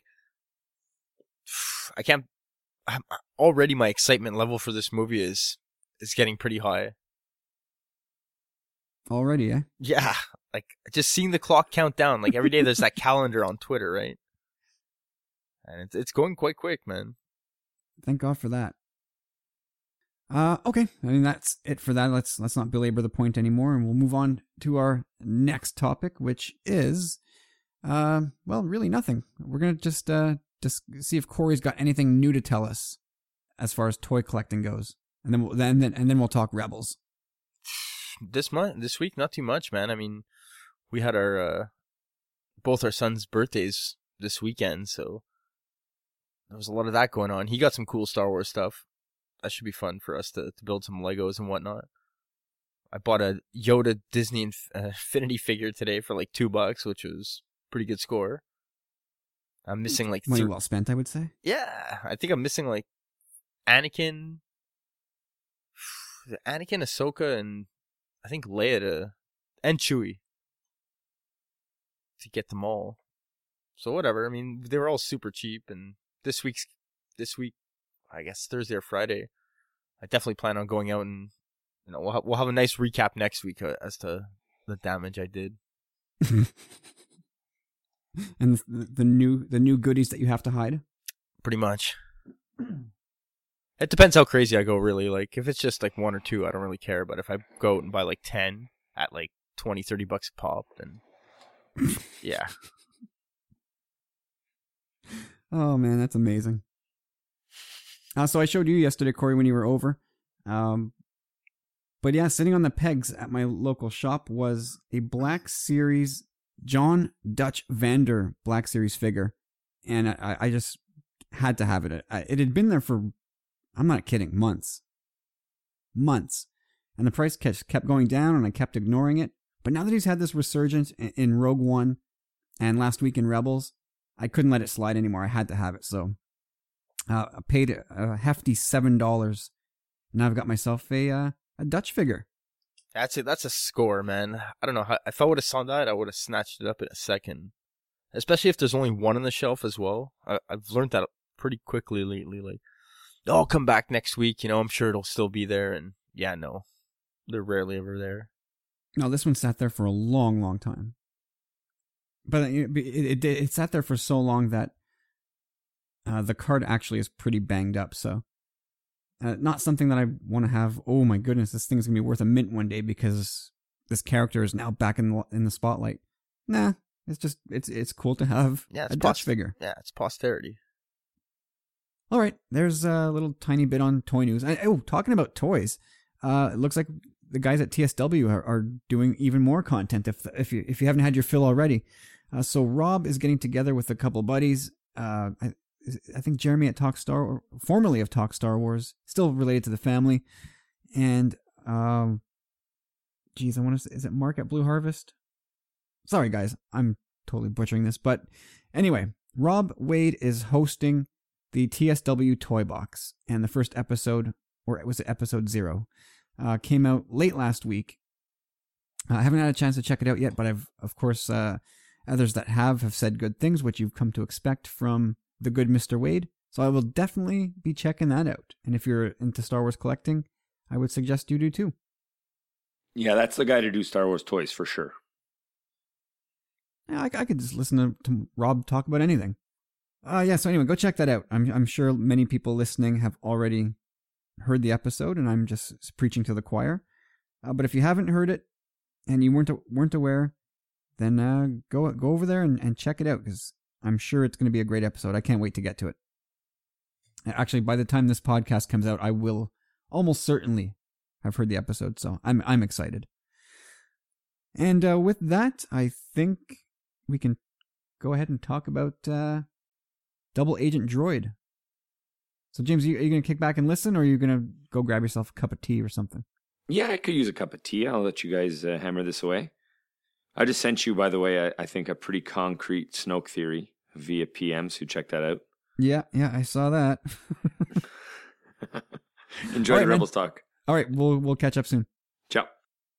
I can't. I'm, already, my excitement level for this movie is is getting pretty high. Already, eh? Yeah, like just seeing the clock count down. Like every day, there's that calendar on Twitter, right? And it's it's going quite quick, man. Thank God for that. Uh, okay. I mean, that's it for that. Let's let's not belabor the point anymore, and we'll move on to our next topic, which is, uh, well, really nothing. We're gonna just uh just see if Corey's got anything new to tell us as far as toy collecting goes, and then we'll, then then and then we'll talk Rebels. This month, this week, not too much, man. I mean, we had our uh, both our sons' birthdays this weekend, so there was a lot of that going on. He got some cool Star Wars stuff. That should be fun for us to, to build some Legos and whatnot. I bought a Yoda Disney Inf- uh, Infinity figure today for like two bucks, which was a pretty good score. I'm missing like money thir- well spent, I would say. Yeah, I think I'm missing like Anakin, Anakin, Ahsoka, and I think Leia to, and Chewie to get them all. So whatever. I mean, they were all super cheap, and this week's this week, I guess Thursday or Friday, I definitely plan on going out and you know we'll ha- we'll have a nice recap next week uh, as to the damage I did. And the, the new the new goodies that you have to hide. Pretty much. It depends how crazy I go, really. Like, if it's just, like, one or two, I don't really care. But if I go out and buy, like, ten at, like, twenty, thirty bucks a pop, then, yeah. Oh, man, that's amazing. Uh, so I showed you yesterday, Corey, when you were over. Um, but, yeah, sitting on the pegs at my local shop was a Black Series John Dutch Vander Black Series figure. And I, I just had to have it. It had been there for... I'm not kidding, months. Months. And the price kept going down, and I kept ignoring it. But now that he's had this resurgence in Rogue One and last week in Rebels, I couldn't let it slide anymore. I had to have it. So uh, I paid a hefty seven dollars. Now I've got myself a uh, a Dutch figure. That's it. That's a score, man. I don't know. How, if I would have saw that, I would have snatched it up in a second. Especially if there's only one on the shelf as well. I, I've learned that pretty quickly lately. Like, I'll come back next week, you know, I'm sure it'll still be there, and yeah, no, they're rarely ever there. No, this one sat there for a long, long time. But it, it, it, it sat there for so long that uh, the card actually is pretty banged up, so uh, not something that I want to have, oh my goodness, this thing's going to be worth a mint one day because this character is now back in the, in the spotlight. Nah, it's just, it's it's cool to have yeah, it's a pos- Dutch figure. Yeah, it's posterity. All right, there's a little tiny bit on toy news. I, oh, talking about toys, uh, it looks like the guys at T S W are, are doing even more content. If if you if you haven't had your fill already, uh, so Rob is getting together with a couple buddies. Uh, I, I think Jeremy at Talk Star, formerly of Talk Star Wars, still related to the family, and um, geez, I want to. Is it Mark at Blue Harvest? Sorry, guys, I'm totally butchering this, but anyway, Rob Wade is hosting the T S W Toy Box, and the first episode, or was it episode zero, uh, came out late last week. Uh, I haven't had a chance to check it out yet, but I've, of course, uh, others that have have said good things, which you've come to expect from the good Mister Wade. So I will definitely be checking that out. And if you're into Star Wars collecting, I would suggest you do too. Yeah, that's the guy to do Star Wars toys for sure. yeah, I, I could just listen to, to Rob talk about anything. Uh, yeah, so anyway, go check that out. I'm I'm sure many people listening have already heard the episode, and I'm just preaching to the choir. Uh, but if you haven't heard it and you weren't weren't aware, then uh, go go over there and, and check it out, because I'm sure it's going to be a great episode. I can't wait to get to it. Actually, by the time this podcast comes out, I will almost certainly have heard the episode, so I'm I'm excited. And uh, with that, I think we can go ahead and talk about uh, Double Agent Droid. So, James, are you, are you going to kick back and listen, or are you going to go grab yourself a cup of tea or something? Yeah, I could use a cup of tea. I'll let you guys uh, hammer this away. I just sent you, by the way, I, I think a pretty concrete Snoke theory via P M, so check that out. Yeah, yeah, I saw that. Enjoy right, the Rebels man. talk. All right, we'll we'll catch up soon. Ciao.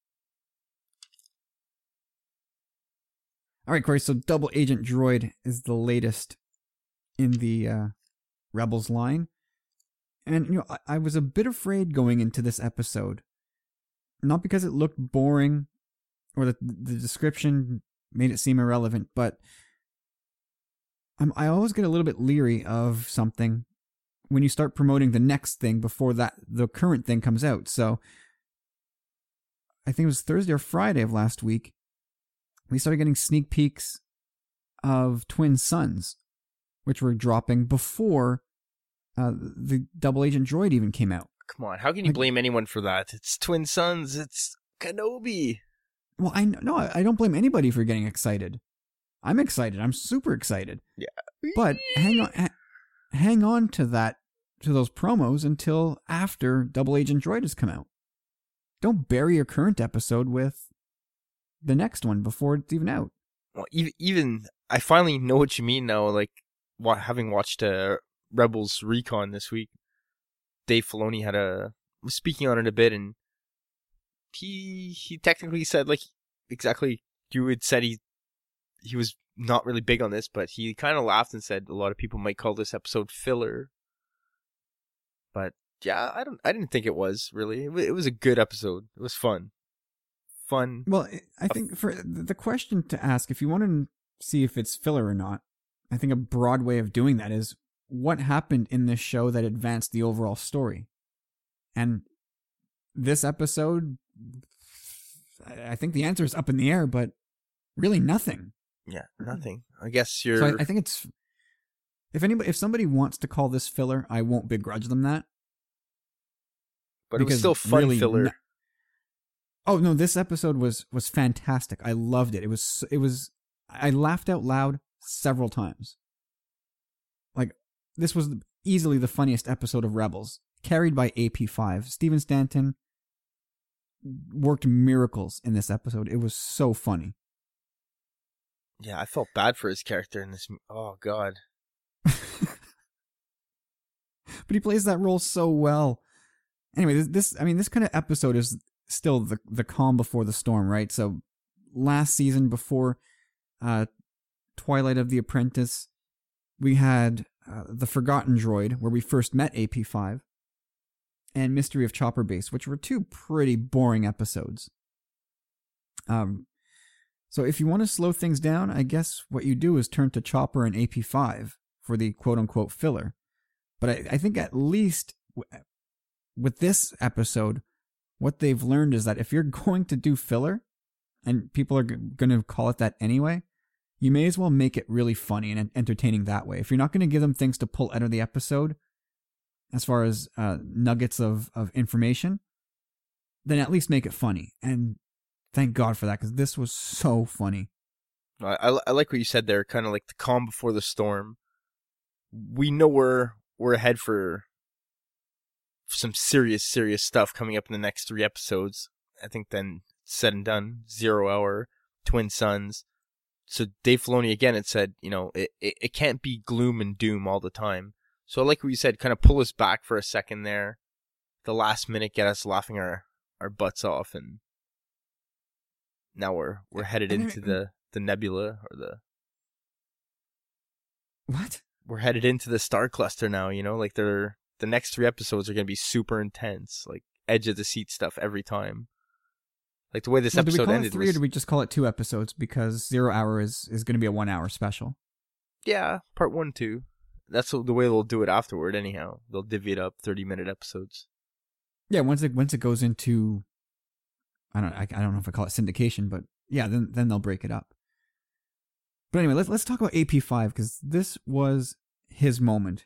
All right, Corey, so Double Agent Droid is the latest in the uh, Rebels line. And, you know, I, I was a bit afraid going into this episode. Not because it looked boring or that the description made it seem irrelevant, but I'm, I always get a little bit leery of something when you start promoting the next thing before that the current thing comes out. So I think it was Thursday or Friday of last week, we started getting sneak peeks of Twin Suns, which were dropping before uh, the Double Agent Droid even came out. Come on, how can you Like, blame anyone for that? It's Twin Suns, it's Kenobi. Well, I no, I don't blame anybody for getting excited. I'm excited. I'm super excited. Yeah. But hang on, ha- hang on to that, to those promos until after Double Agent Droid has come out. Don't bury your current episode with the next one before it's even out. Well, even, even I finally know what you mean now. Like, wa- having watched uh, Rebels Recon this week, Dave Filoni had a was speaking on it a bit, and he he technically said, like, exactly you had said he he was not really big on this, but he kind of laughed and said a lot of people might call this episode filler. But yeah, I don't I didn't think it was really. It was, it was a good episode. It was fun. Fun. Well, I think for the question to ask, if you want to see if it's filler or not, I think a broad way of doing that is what happened in this show that advanced the overall story. And this episode, I think the answer is up in the air, but really nothing. Yeah, nothing. I guess you're. So I, I think it's if anybody, if somebody wants to call this filler, I won't begrudge them that. But it was still fun really filler. No, oh no, this episode was was fantastic. I loved it. It was it was. I laughed out loud several times. Like, this was easily the funniest episode of Rebels, carried by A P five. Steven Stanton worked miracles in this episode. It was so funny. Yeah, I felt bad for his character in this. Oh, God. But he plays that role so well. Anyway, this, this I mean, this kind of episode is still the the calm before the storm, right? So last season, before uh, Twilight of the Apprentice, we had uh, The Forgotten Droid, where we first met A P five, and Mystery of Chopper Base, which were two pretty boring episodes. Um, so if you want to slow things down, I guess what you do is turn to Chopper and A P five for the quote-unquote filler. But I, I think at least w- with this episode, what they've learned is that if you're going to do filler, and people are g- going to call it that anyway, you may as well make it really funny and entertaining that way. If you're not going to give them things to pull out of the episode, as far as uh, nuggets of, of information, then at least make it funny. And thank God for that, because this was so funny. I, I, I like what you said there, kind of like the calm before the storm. We know we're, we're ahead for some serious, serious stuff coming up in the next three episodes. I think then, said and done, Zero Hour, Twin Suns. So Dave Filoni, again, had said, you know, it, it, it can't be gloom and doom all the time. So I like what you said, kind of pull us back for a second there. The last minute, get us laughing our, our butts off, and now we're we're headed into the, the nebula, or the... What? We're headed into the star cluster now, you know? Like, they're the next three episodes are going to be super intense, like edge of the seat stuff every time. Like the way this Well, do we episode call ended it three was, or do we just call it two episodes because Zero Hour is, is going to be a one hour special? yeah, part one, two. That's the way they'll do it afterward. Anyhow, they'll divvy it up, thirty minute episodes. Yeah, once it once it goes into, I don't I, I don't know if I call it syndication, but yeah, then then they'll break it up. But anyway, let's let's talk about A P five because this was his moment.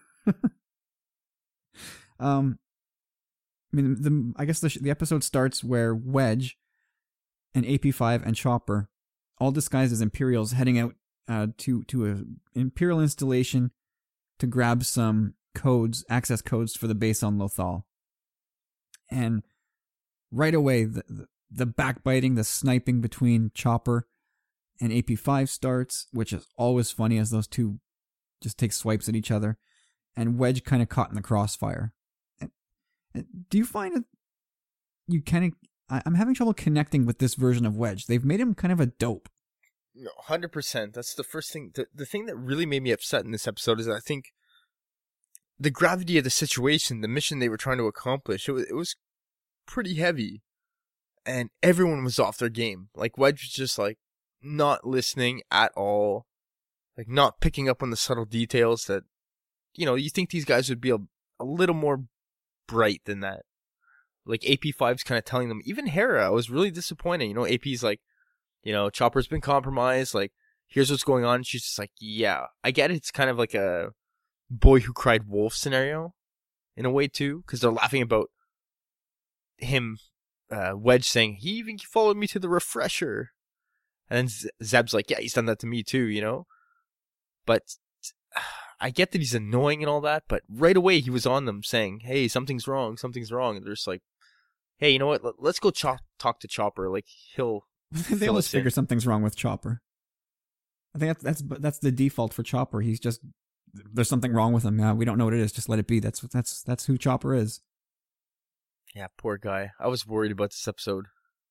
um, I mean, the I guess the the episode starts where Wedge and A P five and Chopper, all disguised as Imperials, heading out uh, to to a Imperial installation to grab some codes, access codes for the base on Lothal. And right away, the, the, the backbiting, the sniping between Chopper and A P five starts, which is always funny as those two just take swipes at each other. And Wedge kind of caught in the crossfire. And, and do you find it, you kind of, I, I'm having trouble connecting with this version of Wedge. They've made him kind of a dope. No, one hundred percent. That's the first thing. The, the thing that really made me upset in this episode is that I think the gravity of the situation, the mission they were trying to accomplish, it was, it was pretty heavy. And everyone was off their game. Like, Wedge was just, like, not listening at all. Like, not picking up on the subtle details that, you know, you think these guys would be a, a little more bright than that. Like, A P five's kind of telling them, even Hera, I was really disappointed. You know, A P's like, you know, Chopper's been compromised. Like, here's what's going on. She's just like, yeah, I get it. It's kind of like a boy who cried wolf scenario in a way, too. Because they're laughing about him, uh, Wedge saying, he even followed me to the refresher. And then Zeb's like, yeah, he's done that to me, too, you know? But I get that he's annoying and all that. But right away, he was on them saying, hey, something's wrong. Something's wrong. And they're just like, hey, you know what? Let's go cho- talk to Chopper. Like, he'll... They always figure in. something's wrong with Chopper. I think that's that's that's the default for Chopper. He's just there's something wrong with him. Yeah, we don't know what it is. Just let it be. That's that's that's who Chopper is. Yeah, poor guy. I was worried about this episode.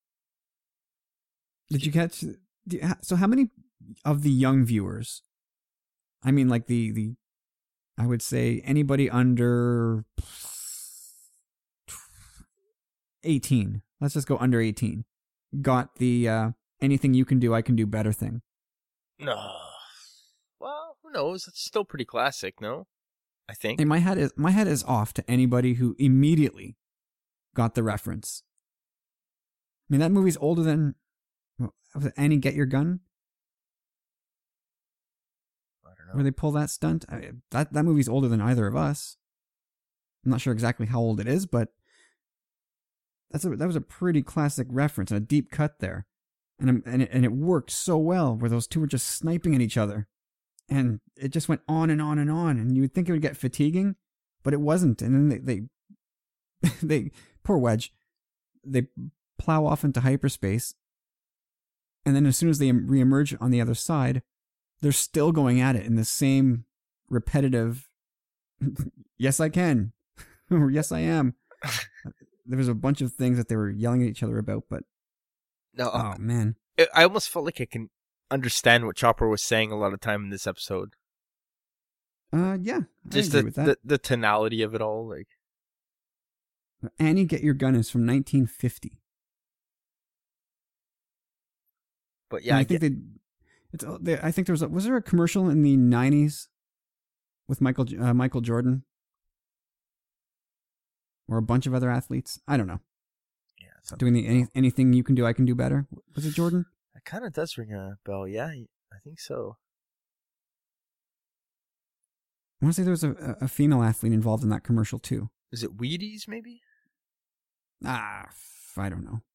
Did you catch? So how many of the young viewers? I mean, like the the, I would say anybody under eighteen. Let's just go under eighteen. Got the uh, anything you can do, I can do better thing. No. Well, who knows? It's still pretty classic, no? I think. Hey, my head is my head is off to anybody who immediately got the reference. I mean, that movie's older than was it Annie Get Your Gun? I don't know. Where they pull that stunt? I, that that movie's older than either of us. I'm not sure exactly how old it is, but That's a, that was a pretty classic reference, a deep cut there. And, and, it, and it worked so well where those two were just sniping at each other. And it just went on and on and on. And you would think it would get fatiguing, but it wasn't. And then they, they, they poor Wedge, they plow off into hyperspace. And then as soon as they reemerge on the other side, they're still going at it in the same repetitive, yes, I can, or yes, I am. There was a bunch of things that they were yelling at each other about, but no, oh man, I almost felt like I can understand what Chopper was saying a lot of time in this episode. Uh, yeah, I just agree the, with that. the the tonality of it all, like Annie Get Your Gun is from nineteen fifty. But yeah, and I, I think get... they, it's they, I think there was a, was there a commercial in the nineties with Michael uh, Michael Jordan. Or a bunch of other athletes. I don't know. Yeah, doing the any, anything you can do, I can do better. Was it Jordan? It kind of does ring a bell. Yeah, I think so. I want to say there was a, a female athlete involved in that commercial too. Is it Wheaties, maybe? Ah, I don't know.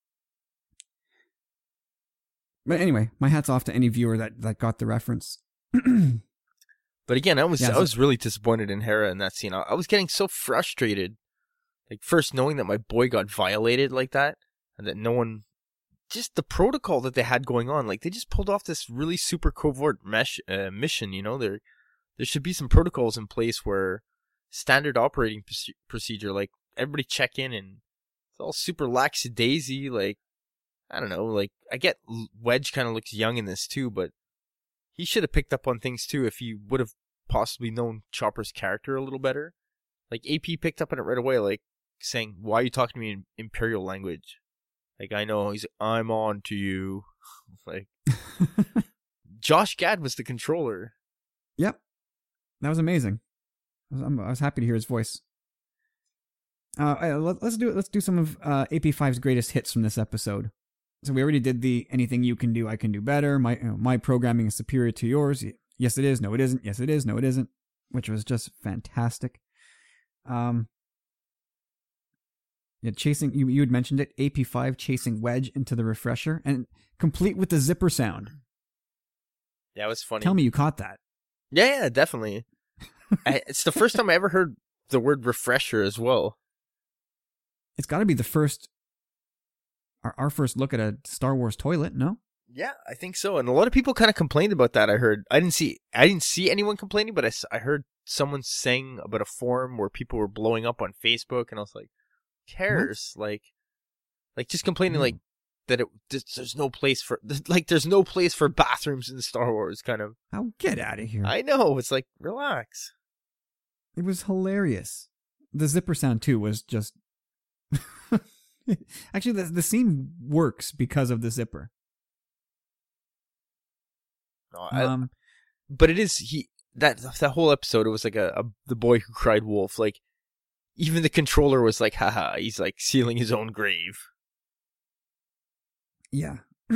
But anyway, my hat's off to any viewer that, that got the reference. But again, I was yeah, I was really disappointed in Hera in that scene. I, I was getting so frustrated. Like, first knowing that my boy got violated like that, and that no one, just the protocol that they had going on, like, they just pulled off this really super covert mesh, uh, mission, you know? There there should be some protocols in place where standard operating p- procedure, like, everybody check in, and it's all super laxy-daisy, like, I don't know, like, I get Wedge kind of looks young in this too, but he should have picked up on things too if he would have possibly known Chopper's character a little better. Like, A P picked up on it right away, like, saying, why are you talking to me in Imperial language? Like, I know he's I'm on to you. Like, Josh Gad was the controller. Yep. That was amazing. I was, I was happy to hear his voice. Uh, let, let's do it. Let's do some of uh, A P five's greatest hits from this episode. So we already did the anything you can do, I can do better. My you know, my programming is superior to yours. Yes, it is. No, it isn't. Yes, it is. No, it isn't. Which was just fantastic. Um, yeah, chasing you. You had mentioned it. A P five chasing Wedge into the refresher, and complete with the zipper sound. That was funny. Tell me you caught that. Yeah, yeah, definitely. I, it's the first time I ever heard the word refresher as well. It's got to be the first, our, our first look at a Star Wars toilet, no? Yeah, I think so. And a lot of people kind of complained about that. I heard. I didn't see. I didn't see anyone complaining, but I, I heard someone saying about a forum where people were blowing up on Facebook, and I was like, "Who cares?" What? Like, like just complaining mm. like that. It there's no place for like there's no place for bathrooms in Star Wars. Kind of. Oh, get out of here! I know. It's like relax. It was hilarious. The zipper sound too was just. Actually, the the scene works because of the zipper. No, I, um, but it is he that that whole episode. It was like a, a the boy who cried wolf. Like even the controller was like, haha, he's like sealing his own grave. Yeah,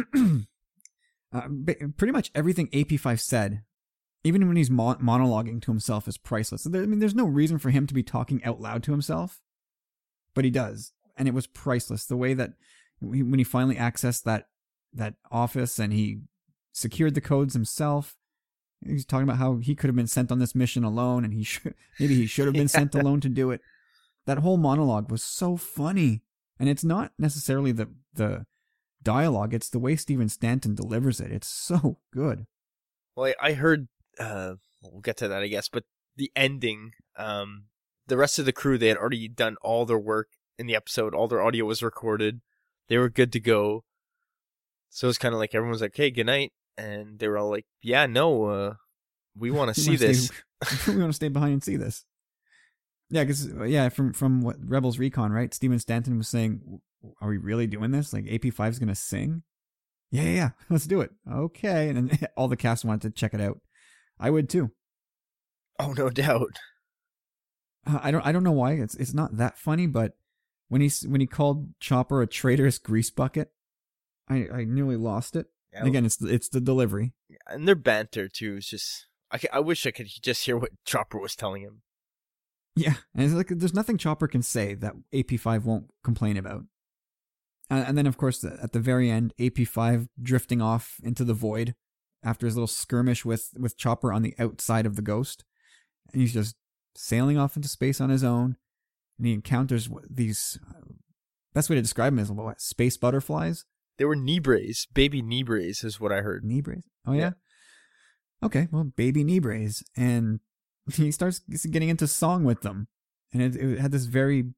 uh, pretty much everything A P five said, even when he's mon- monologuing to himself, is priceless. There, I mean, there's no reason for him to be talking out loud to himself, but he does, and it was priceless. The way that he, when he finally accessed that that office and he secured the codes himself. He's talking about how he could have been sent on this mission alone, and he should maybe he should have been sent alone to do it. That whole monologue was so funny, and it's not necessarily the the dialogue; it's the way Steven Stanton delivers it. It's so good. Well, I, I heard. Uh, we'll get to that, I guess. But the ending, um, the rest of the crew, they had already done all their work in the episode. All their audio was recorded. They were good to go. So it's kind of like everyone was like, "Hey, good night." And they were all like, yeah, no, uh, we want to see this. Stay, we want to stay behind and see this. Yeah, because, yeah, from from what Rebels Recon, right? Steven Stanton was saying, are we really doing this? Like, A P five's going to sing? Yeah, yeah, yeah, let's do it. Okay. And then all the cast wanted to check it out. I would too. Oh, no doubt. Uh, I don't I don't know why. It's it's not that funny, but when he, when he called Chopper a traitorous grease bucket, I, I nearly lost it. And again, it's the, it's the delivery. And their banter, too, is just... I, I wish I could just hear what Chopper was telling him. Yeah, and it's like there's nothing Chopper can say that A P five won't complain about. Uh, and then, of course, at the very end, A P five drifting off into the void after his little skirmish with, with Chopper on the outside of the Ghost. And he's just sailing off into space on his own. And he encounters these... Uh, best way to describe him is what, space butterflies? They were Nibres. Baby Nibres is what I heard. Nibres? Oh, yeah? yeah? Okay, well, baby Nibres. And he starts getting into song with them. And it, it had this very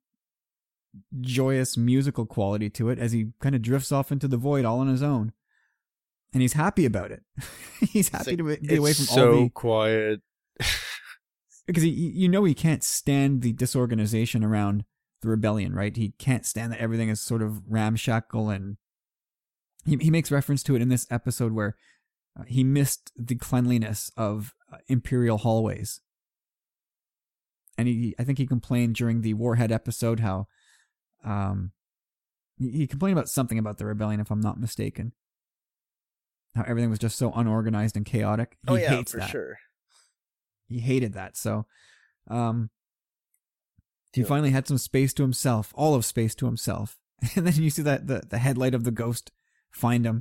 joyous musical quality to it as he kind of drifts off into the void all on his own. And he's happy about it. He's happy like, to get away from so all the... so quiet. Because he, you know he can't stand the disorganization around the rebellion, right? He can't stand that everything is sort of ramshackle, and he he makes reference to it in this episode where uh, he missed the cleanliness of uh, Imperial hallways. And he, I think he complained during the Warhead episode how um, he, he complained about something about the rebellion, if I'm not mistaken. How everything was just so unorganized and chaotic. He oh yeah, hates for that. sure. He hated that. So um, he yeah. finally had some space to himself, all of space to himself. And then you see that the, the headlight of the Ghost find him.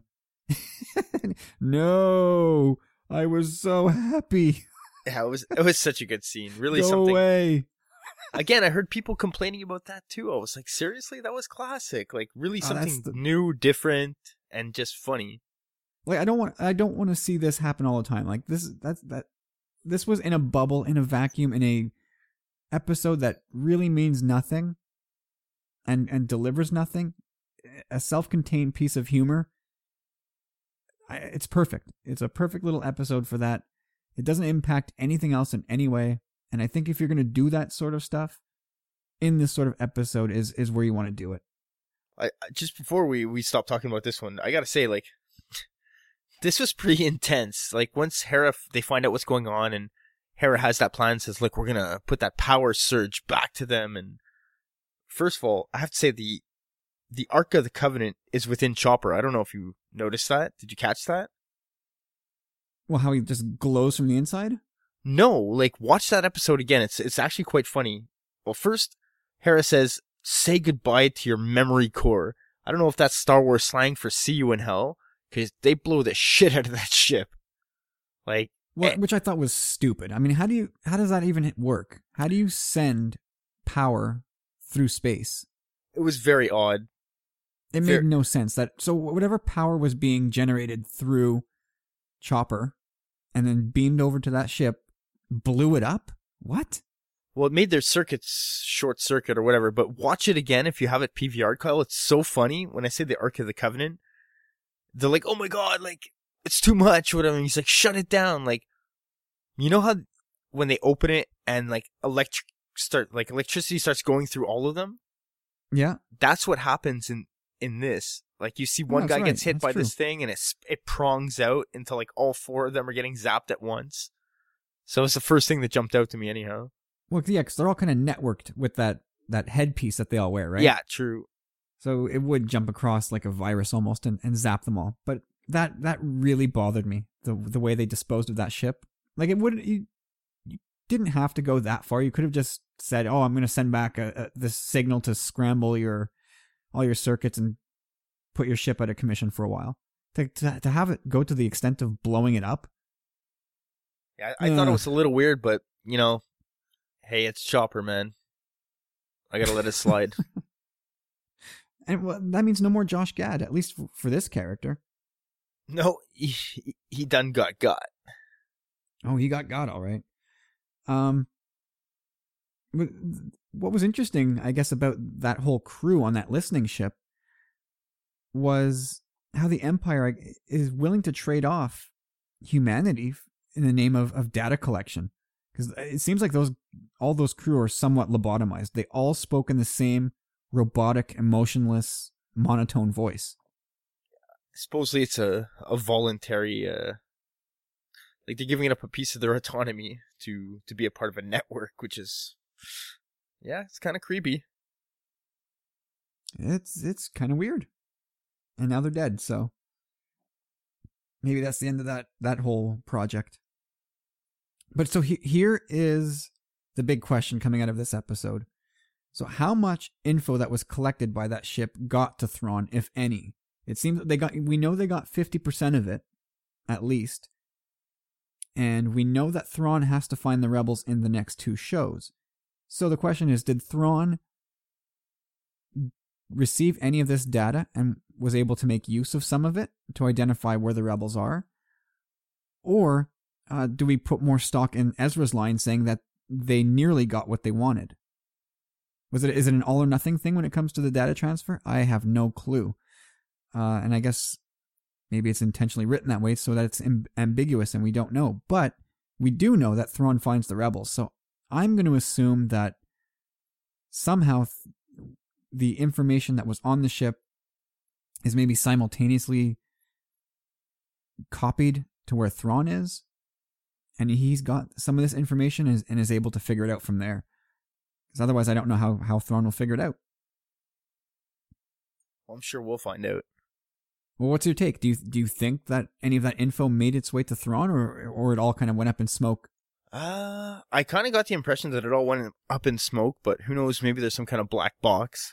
No, I was so happy. Yeah, it was it was such a good scene. Really Go something. away. Again, I heard people complaining about that too. I was like, seriously, that was classic. Like really oh, something the... new, different, and just funny. Like I don't want I don't want to see this happen all the time. Like this that's that this was in a bubble, in a vacuum, in a episode that really means nothing and and delivers nothing. A self-contained piece of humor. I, it's perfect. It's a perfect little episode for that. It doesn't impact anything else in any way. And I think if you're going to do that sort of stuff, in this sort of episode is, is where you want to do it. I just before we, we stop talking about this one, I gotta say, like, this was pretty intense. Like, once Hera, they find out what's going on, and Hera has that plan, says, look, we're gonna put that power surge back to them, and first of all, I have to say, the the Ark of the Covenant is within Chopper. I don't know if you noticed that. Did you catch that? Well, how he just glows from the inside? No, like, watch that episode again. It's it's actually quite funny. Well, first, Hera says, say goodbye to your memory core. I don't know if that's Star Wars slang for see you in hell, because they blow the shit out of that ship. Like, well, eh. which I thought was stupid. I mean, how do you, how does that even work? How do you send power through space? It was very odd. It made no sense. That so whatever power was being generated through Chopper and then beamed over to that ship blew it up? What? Well, it made their circuits short circuit or whatever, but watch it again if you have it P V R, Kyle. It's so funny. When I say the Ark of the Covenant, they're like, oh my god, like, it's too much, whatever. And he's like, shut it down. Like, you know how when they open it and like electric start, like electricity starts going through all of them? Yeah. That's what happens in, in this. Like, you see one Oh, guy that's gets right. hit That's by true. this thing and it, it prongs out until like all four of them are getting zapped at once. So it's the first thing that jumped out to me anyhow. Well, yeah, because they're all kind of networked with that, that headpiece that they all wear, right? Yeah, true. So it would jump across like a virus almost and, and zap them all. But that that really bothered me, the the way they disposed of that ship. Like, it wouldn't, you, you didn't have to go that far. You could have just said, oh, I'm going to send back a, a, this signal to scramble your all your circuits and put your ship out of commission for a while. To, to, to have it go to the extent of blowing it up. Yeah, I, I thought it was a little weird, but, you know, hey, it's Chopper, man. I gotta let it slide. And well, that means no more Josh Gad, at least for, for this character. No, he, he done got got. Oh, he got got all right. Um, but what was interesting, I guess, about that whole crew on that listening ship was how the Empire is willing to trade off humanity in the name of, of data collection. Because it seems like those all those crew are somewhat lobotomized. They all spoke in the same robotic, emotionless, monotone voice. Supposedly it's a, a voluntary, uh, like they're giving up a piece of their autonomy to, to be a part of a network, which is, yeah, it's kind of creepy. It's it's kind of weird. And now they're dead, so maybe that's the end of that, that whole project. But so he, here is the big question coming out of this episode. So how much info that was collected by that ship got to Thrawn, if any? It seems that they got, we know they got fifty percent of it, at least. And we know that Thrawn has to find the rebels in the next two shows. So the question is, did Thrawn receive any of this data and was able to make use of some of it to identify where the rebels are? Or uh, do we put more stock in Ezra's line saying that they nearly got what they wanted? Was it, is it an all or nothing thing when it comes to the data transfer? I have no clue. Uh, and I guess maybe it's intentionally written that way so that it's amb- ambiguous and we don't know. But we do know that Thrawn finds the rebels. So I'm going to assume that somehow th- the information that was on the ship is maybe simultaneously copied to where Thrawn is. And he's got some of this information and is, and is able to figure it out from there. Because otherwise I don't know how, how Thrawn will figure it out. Well, I'm sure we'll find out. Well, what's your take? Do you do you think that any of that info made its way to Thrawn, or or it all kind of went up in smoke? Uh, I kind of got the impression that it all went up in smoke, but who knows, maybe there's some kind of black box.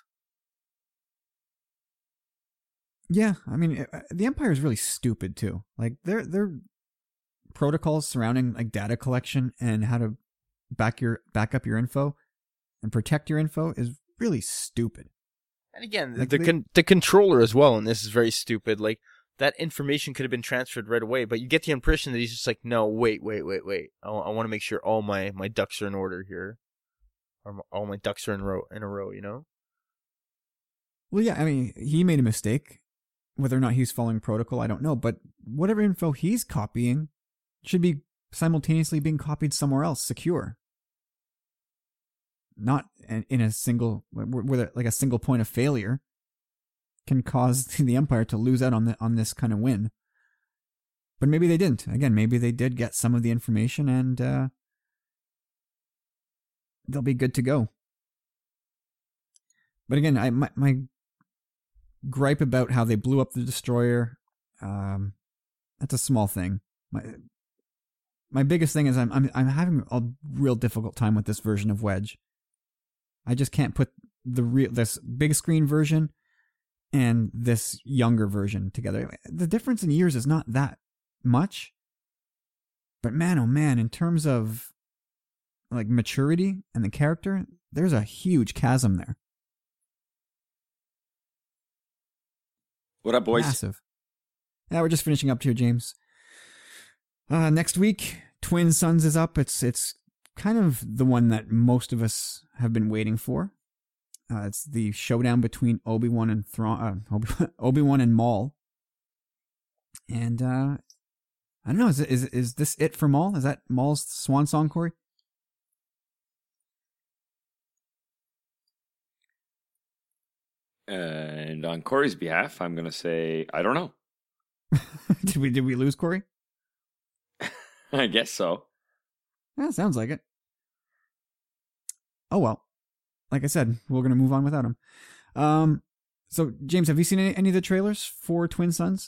Yeah, I mean, the Empire is really stupid too. Like their their protocols surrounding like data collection and how to back your back up your info and protect your info is really stupid. And again, Like the they- con- the controller as well, and this is very stupid. Like, that information could have been transferred right away, but you get the impression that he's just like, no, wait, wait, wait, wait. I, w- I want to make sure all my, my ducks are in order here. Or m- all my ducks are in, row, in a row, you know? Well, yeah, I mean, he made a mistake. Whether or not he's following protocol, I don't know. But whatever info he's copying should be simultaneously being copied somewhere else, secure. Not in in a single, with a, like a single point of failure. can cause the Empire to lose out on the, on this kind of win. But maybe they didn't. Again, maybe they did get some of the information and uh, they'll be good to go. But again, I my, my gripe about how they blew up the destroyer, um, that's a small thing. My my biggest thing is I'm I'm I'm having a real difficult time with this version of Wedge. I just can't put the real this big screen version and this younger version together. The difference in years is not that much, but man, oh man, in terms of like maturity and the character, there's a huge chasm there. What up, boys? Massive. Yeah, we're just finishing up here, James. Uh, next week, Twin Suns is up. It's it's kind of the one that most of us have been waiting for. Uh, it's the showdown between Obi-Wan and Thrawn, uh, Obi- Obi-Wan and Maul. And uh, I don't know, is, it, is is this it for Maul? Is that Maul's swan song, Corey? And on Corey's behalf, I'm going to say, I don't know. did we did we lose Corey? I guess so. Yeah, sounds like it. Oh well. Like I said, we're going to move on without him. Um, so, James, have you seen any, any of the trailers for Twin Suns?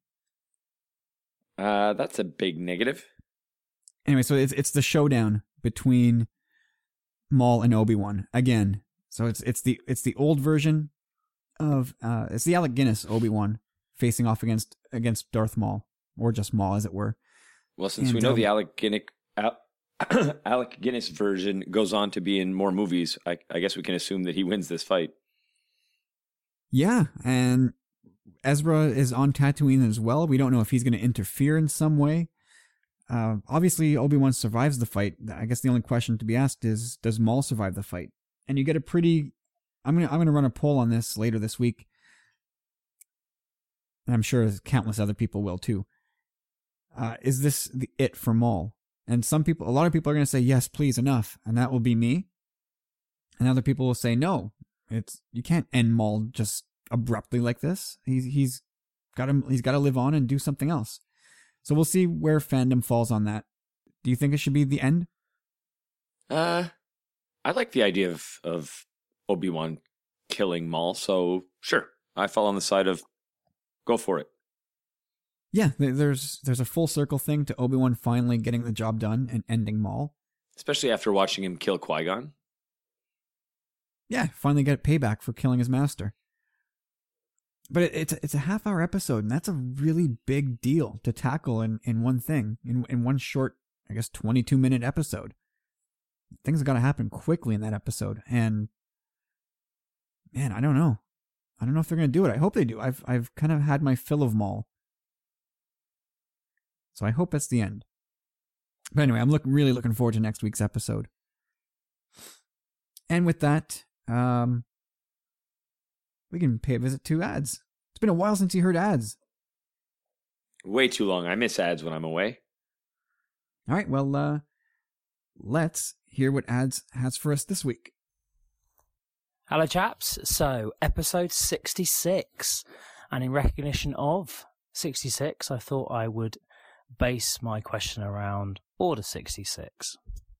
Uh, that's a big negative. Anyway, so it's it's the showdown between Maul and Obi-Wan again. So it's it's the it's the old version of uh, it's the Alec Guinness Obi-Wan facing off against against Darth Maul, or just Maul, as it were. Well, since and, we know um, the Alec Guinness Al- Alec Guinness version goes on to be in more movies, I, I guess we can assume that he wins this fight. Yeah, and Ezra is on Tatooine as well. We don't know if he's going to interfere in some way. Uh, obviously, Obi-Wan survives the fight. I guess the only question to be asked is, does Maul survive the fight? And you get a pretty... I'm gonna I'm gonna run a poll on this later this week, and I'm sure countless other people will too. Uh, is this the it for Maul? And some people, a lot of people are gonna say yes, please, enough, and that will be me. And other people will say no, it's you can't end Maul just abruptly like this. He's he's got to he's got to live on and do something else. So we'll see where fandom falls on that. Do you think it should be the end? Uh, I like the idea of of. Obi-Wan killing Maul, so sure, I fall on the side of go for it. Yeah, there's there's a full circle thing to Obi-Wan finally getting the job done and ending Maul. Especially after watching him kill Qui-Gon. Yeah, finally get payback for killing his master. But it, it's, it's a half-hour episode, and that's a really big deal to tackle in, in one thing, in, in one short, I guess, twenty-two minute episode. Things have got to happen quickly in that episode, and man, I don't know. I don't know if they're going to do it. I hope they do. I've I've kind of had my fill of Maul. So I hope that's the end. But anyway, I'm look, really looking forward to next week's episode. And with that, um, we can pay a visit to ads. It's been a while since you heard ads. Way too long. I miss ads when I'm away. All right, well, uh, let's hear what ads has for us this week. Hello chaps, so episode sixty-six, and in recognition of sixty-six I thought I would base my question around Order sixty-six.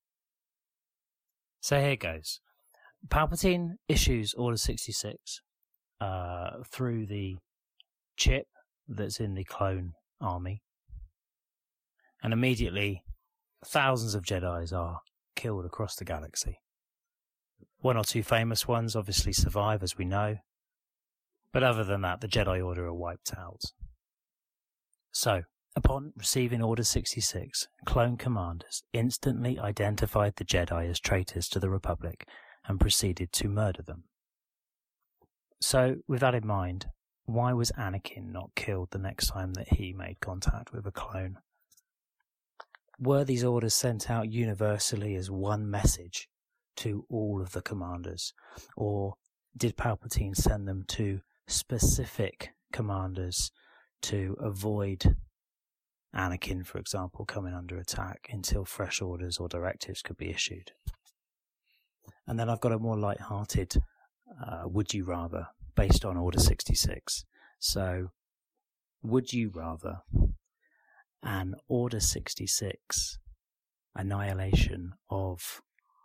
So here goes. Palpatine issues Order sixty-six uh, through the chip that's in the clone army, and immediately thousands of Jedis are killed across the galaxy. One or two famous ones obviously survive, as we know. But other than that, the Jedi Order are wiped out. So, upon receiving Order sixty-six, clone commanders instantly identified the Jedi as traitors to the Republic and proceeded to murder them. So, with that in mind, why was Anakin not killed the next time that he made contact with a clone? Were these orders sent out universally as one message to all of the commanders, or did Palpatine send them to specific commanders to avoid Anakin, for example, coming under attack until fresh orders or directives could be issued? And then I've got a more light-hearted uh, would you rather based on Order sixty-six. So, would you rather an Order sixty-six annihilation of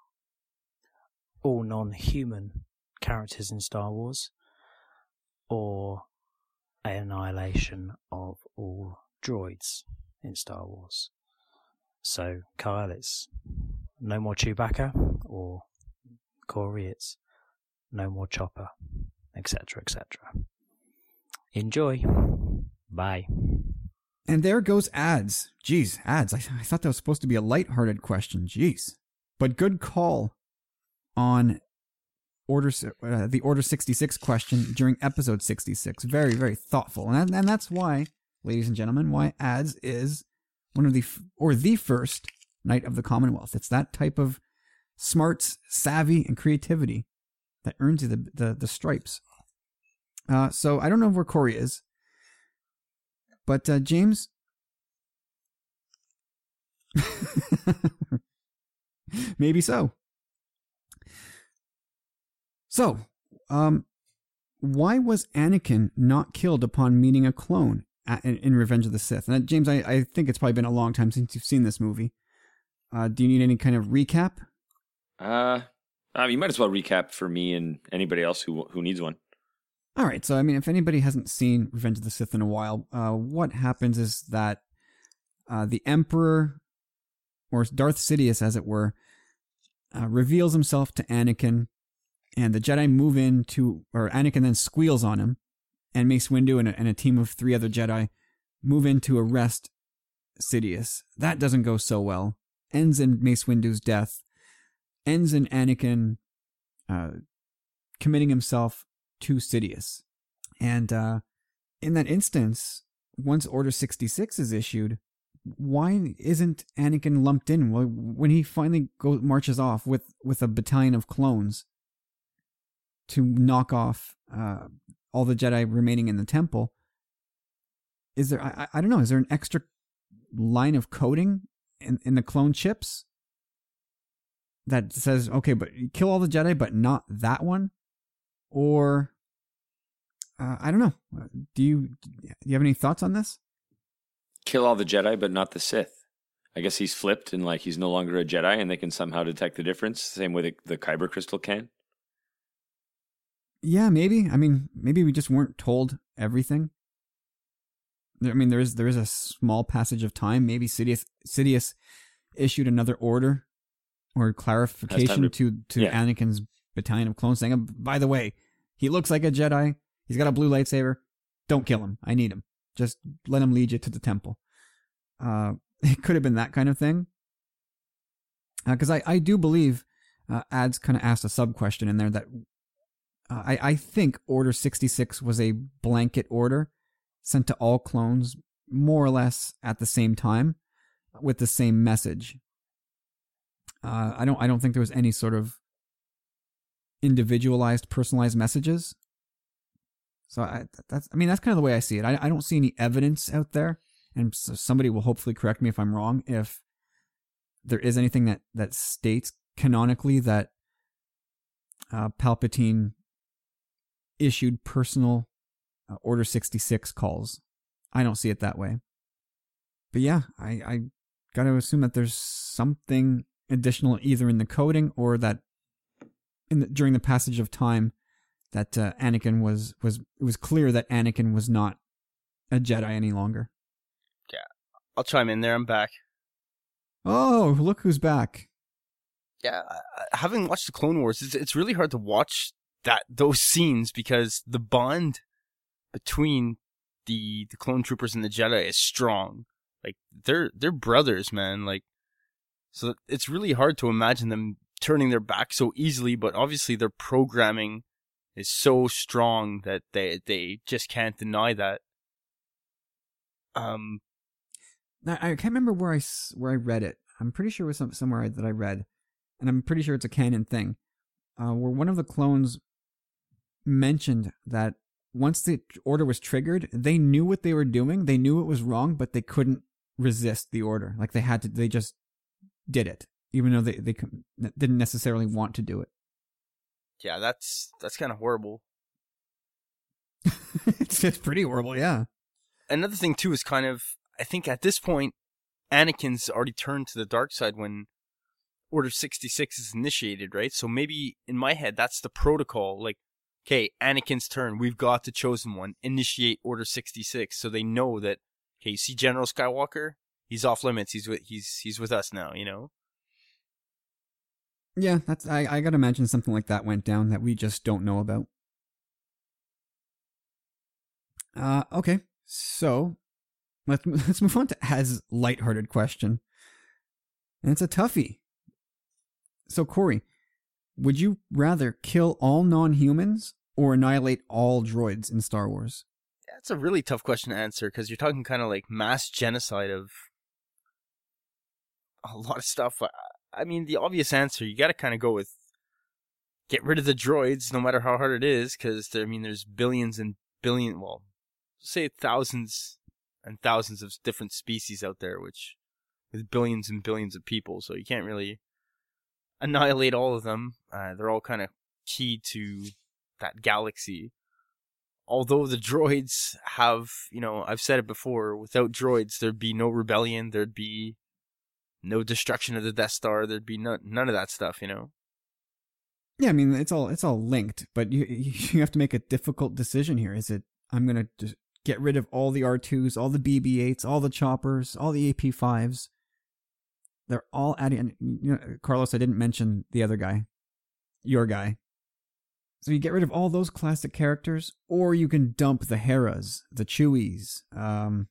all non-human characters in Star Wars, or an annihilation of all droids in Star Wars? So, Kyle, it's no more Chewbacca, or Corey, it's no more Chopper, et cetera, et cetera. Enjoy. Bye. And there goes ads. Jeez, ads. I, I thought that was supposed to be a lighthearted question. Jeez. But good call on order uh, the Order sixty-six question during episode sixty-six. Very, very thoughtful. And, that, and that's why, ladies and gentlemen, why ads is one of the, or the first Knight of the Commonwealth. It's that type of smarts, savvy, and creativity that earns you the, the, the stripes. Uh, so I don't know where Corey is, but uh, James, maybe so. So, um, why was Anakin not killed upon meeting a clone at, in, in Revenge of the Sith? And uh, James, I, I think it's probably been a long time since you've seen this movie. Uh, do you need any kind of recap? Uh, uh, you might as well recap for me and anybody else who who needs one. All right. So, I mean, if anybody hasn't seen Revenge of the Sith in a while, uh, what happens is that uh, the Emperor, or Darth Sidious, as it were, uh, reveals himself to Anakin, and the Jedi move in to, or Anakin then squeals on him, and Mace Windu and a, and a team of three other Jedi move in to arrest Sidious. That doesn't go so well. Ends in Mace Windu's death. Ends in Anakin uh, committing himself to Sidious. And uh, in that instance, once Order sixty-six is issued, why isn't Anakin lumped in? Well, when he finally go, marches off with, with a battalion of clones to knock off uh, all the Jedi remaining in the temple, is there, I, I don't know, is there an extra line of coding in, in the clone chips that says, okay, but kill all the Jedi, but not that one? Or, uh, I don't know. Do you, do you have any thoughts on this? Kill all the Jedi, but not the Sith. I guess he's flipped and like he's no longer a Jedi and they can somehow detect the difference, same way the, the Kyber crystal can. Yeah, maybe. I mean, maybe we just weren't told everything. I mean, there is there is a small passage of time. Maybe Sidious, Sidious issued another order or clarification to, to, to yeah. Anakin's battalion of clones saying, by the way, he looks like a Jedi. He's got a blue lightsaber. Don't kill him. I need him. Just let him lead you to the temple. Uh, it could have been that kind of thing. Because uh, I, I do believe uh, Ads kind of asked a sub-question in there that uh, I, I think Order sixty-six was a blanket order sent to all clones more or less at the same time with the same message. Uh, I don't I don't think there was any sort of individualized, personalized messages. So I that's I mean that's kind of the way I see it. I I don't see any evidence out there, and so somebody will hopefully correct me if I'm wrong. If there is anything that, that states canonically that uh, Palpatine issued personal uh, Order sixty-six calls, I don't see it that way. But yeah, I I got to assume that there's something additional either in the coding or that in the, during the passage of time that uh, Anakin was was it was clear that Anakin was not a Jedi any longer. Yeah, I'll chime in there. I'm back. Oh, look who's back! Yeah, having watched the Clone Wars, it's it's really hard to watch that those scenes because the bond between the the clone troopers and the Jedi is strong. Like they're they're brothers, man. Like so, it's really hard to imagine them turning their back so easily. But obviously, their programming is so strong that they they just can't deny that. Um, now, I can't remember where I where I read it. I'm pretty sure it was some, somewhere that I read, and I'm pretty sure it's a canon thing, uh, where one of the clones mentioned that once the order was triggered, they knew what they were doing. They knew it was wrong, but they couldn't resist the order. Like they had to. They just did it, even though they they didn't necessarily want to do it. Yeah, that's that's kind of horrible. it's, it's pretty horrible, yeah. Another thing too is kind of, I think at this point, Anakin's already turned to the dark side when Order sixty-six is initiated, right? So maybe in my head, that's the protocol. Like, okay, Anakin's turn. We've got the Chosen One. Initiate Order sixty-six, so they know that. Okay, you see General Skywalker? He's off limits. He's with he's he's with us now. You know. Yeah, that's. I I gotta imagine something like that went down that we just don't know about. Uh, okay, so let's let's move on to Az's lighthearted question, and it's a toughie. So, Corey, would you rather kill all non-humans or annihilate all droids in Star Wars? That's a really tough question to answer because you're talking kind of like mass genocide of a lot of stuff. I mean, the obvious answer, you got to kind of go with get rid of the droids no matter how hard it is because, I mean, there's billions and billion, well, say thousands and thousands of different species out there, which with billions and billions of people, so you can't really annihilate all of them. Uh, they're all kind of key to that galaxy. Although the droids have, you know, I've said it before, without droids, there'd be no rebellion, there'd be no destruction of the Death Star, there'd be no, none of that stuff, you know? Yeah, I mean, it's all it's all linked, but you you have to make a difficult decision here. Is it, I'm going to get rid of all the R twos, all the B B eights, all the choppers, all the A P fives. They're all adding, you know, Carlos, I didn't mention the other guy, your guy. So you get rid of all those classic characters, or you can dump the Heras, the Chewies, um,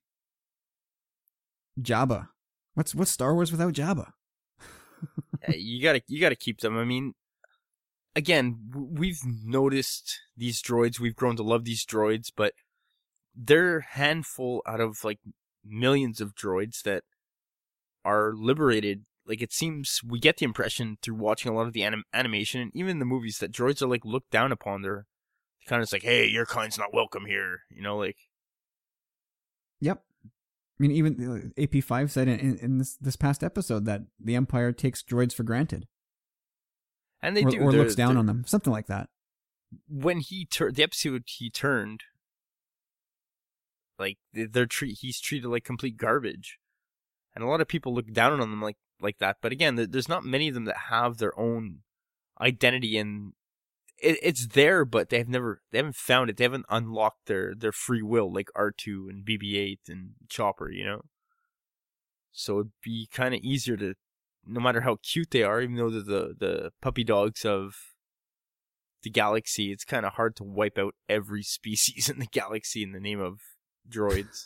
Jabba. What's what's Star Wars without Jabba? Yeah, you gotta you gotta keep them. I mean, again, we've noticed these droids. We've grown to love these droids, but they're a handful out of like millions of droids that are liberated. Like, it seems we get the impression through watching a lot of the anim- animation and even the movies that droids are like looked down upon. They're kind of just like, hey, your kind's not welcome here, you know, like. Yep. I mean, even A P five said in, in this this past episode that the Empire takes droids for granted, and they or, do, or they're, looks down they're, on them, something like that. When he turned the episode, he turned like they're treat he's treated like complete garbage. And a lot of people look down on them like, like that. But again, there's not many of them that have their own identity, and it, it's there, but they've never, they haven't found it. They haven't unlocked their, their free will like R two and B B eight and Chopper, you know? So it'd be kind of easier to, no matter how cute they are, even though they're the, the puppy dogs of the galaxy, it's kind of hard to wipe out every species in the galaxy in the name of droids.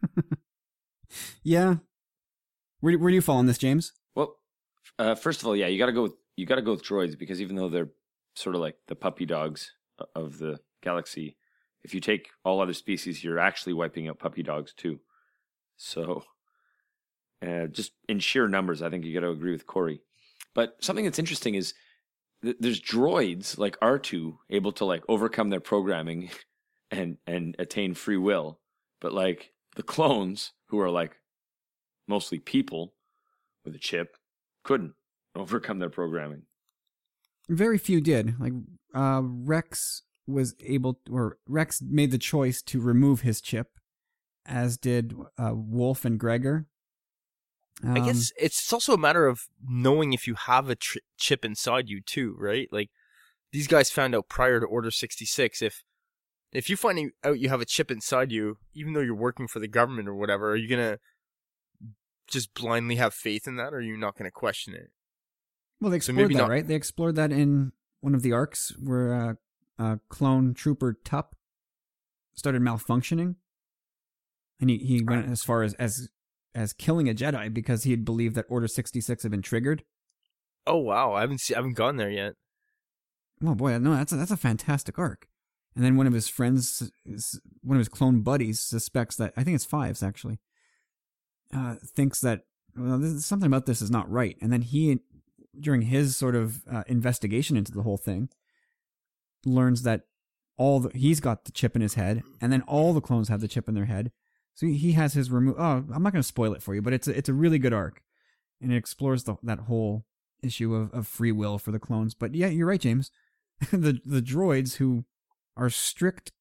Yeah. Where do, where do you fall on this, James? Well, uh, first of all, yeah, you got to go. With, you got to go with droids because even though they're sort of like the puppy dogs of the galaxy, if you take all other species, you're actually wiping out puppy dogs too. So, uh, just in sheer numbers, I think you got to agree with Corey. But something that's interesting is th- there's droids like R two able to like overcome their programming and and attain free will, but like the clones who are like mostly people with a chip couldn't overcome their programming. Very few did. Like uh, Rex was able, or Rex made the choice to remove his chip, as did uh, Wolf and Gregor. Um, I guess it's also a matter of knowing if you have a tr- chip inside you too, right? Like these guys found out prior to Order sixty-six. If if you find out you have a chip inside you, even though you're working for the government or whatever, are you gonna just blindly have faith in that, or are you not going to question it? Well, they explored so maybe that, not... right? They explored that in one of the arcs where uh, uh, clone trooper Tup started malfunctioning, and he, he went as far as, as as killing a Jedi because he had believed that Order sixty-six had been triggered. Oh wow, I haven't see, I haven't gone there yet. Oh boy, no, that's a, that's a fantastic arc. And then one of his friends, one of his clone buddies, suspects that I think it's Fives actually. Uh, thinks that well, this, something about this is not right, and then he, during his sort of uh, investigation into the whole thing, learns that all the, he's got the chip in his head, and then all the clones have the chip in their head. So he has his remove. Oh, I'm not going to spoil it for you, but it's a, it's a really good arc, and it explores the, that whole issue of, of free will for the clones. But yeah, you're right, James. the the droids who are strict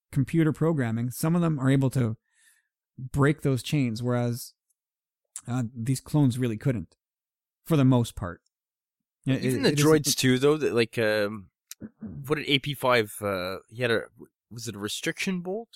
computer programming, some of them are able to break those chains, whereas uh, these clones really couldn't, for the most part. It, Even it, the it droids is, too, though. That like, um, what did A P five? Uh, he had a was it a restriction bolt?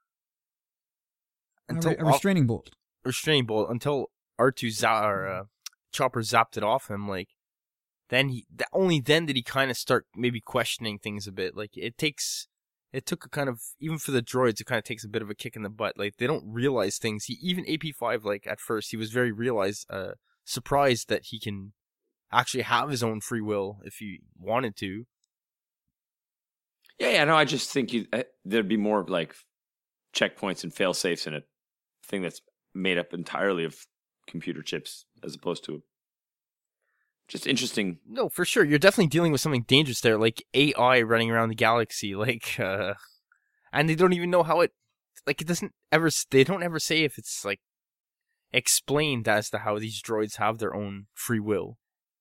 Until, a, a restraining off, bolt. Restraining bolt until R two za- or, uh, Chopper zapped it off him. Like, then he th- only then did he kind of start maybe questioning things a bit. Like, it takes. It took a kind of, even for the droids, it kind of takes a bit of a kick in the butt. Like, they don't realize things. He, even A P five, like, at first, he was very realized, uh, surprised that he can actually have his own free will if he wanted to. Yeah, yeah, no, I just think you, uh, there'd be more, like, checkpoints and fail-safes in a thing that's made up entirely of computer chips as opposed to just interesting. No, for sure. You're definitely dealing with something dangerous there, like A I running around the galaxy, like, uh, and they don't even know how it, like, it doesn't ever, they don't ever say if it's, like, explained as to how these droids have their own free will.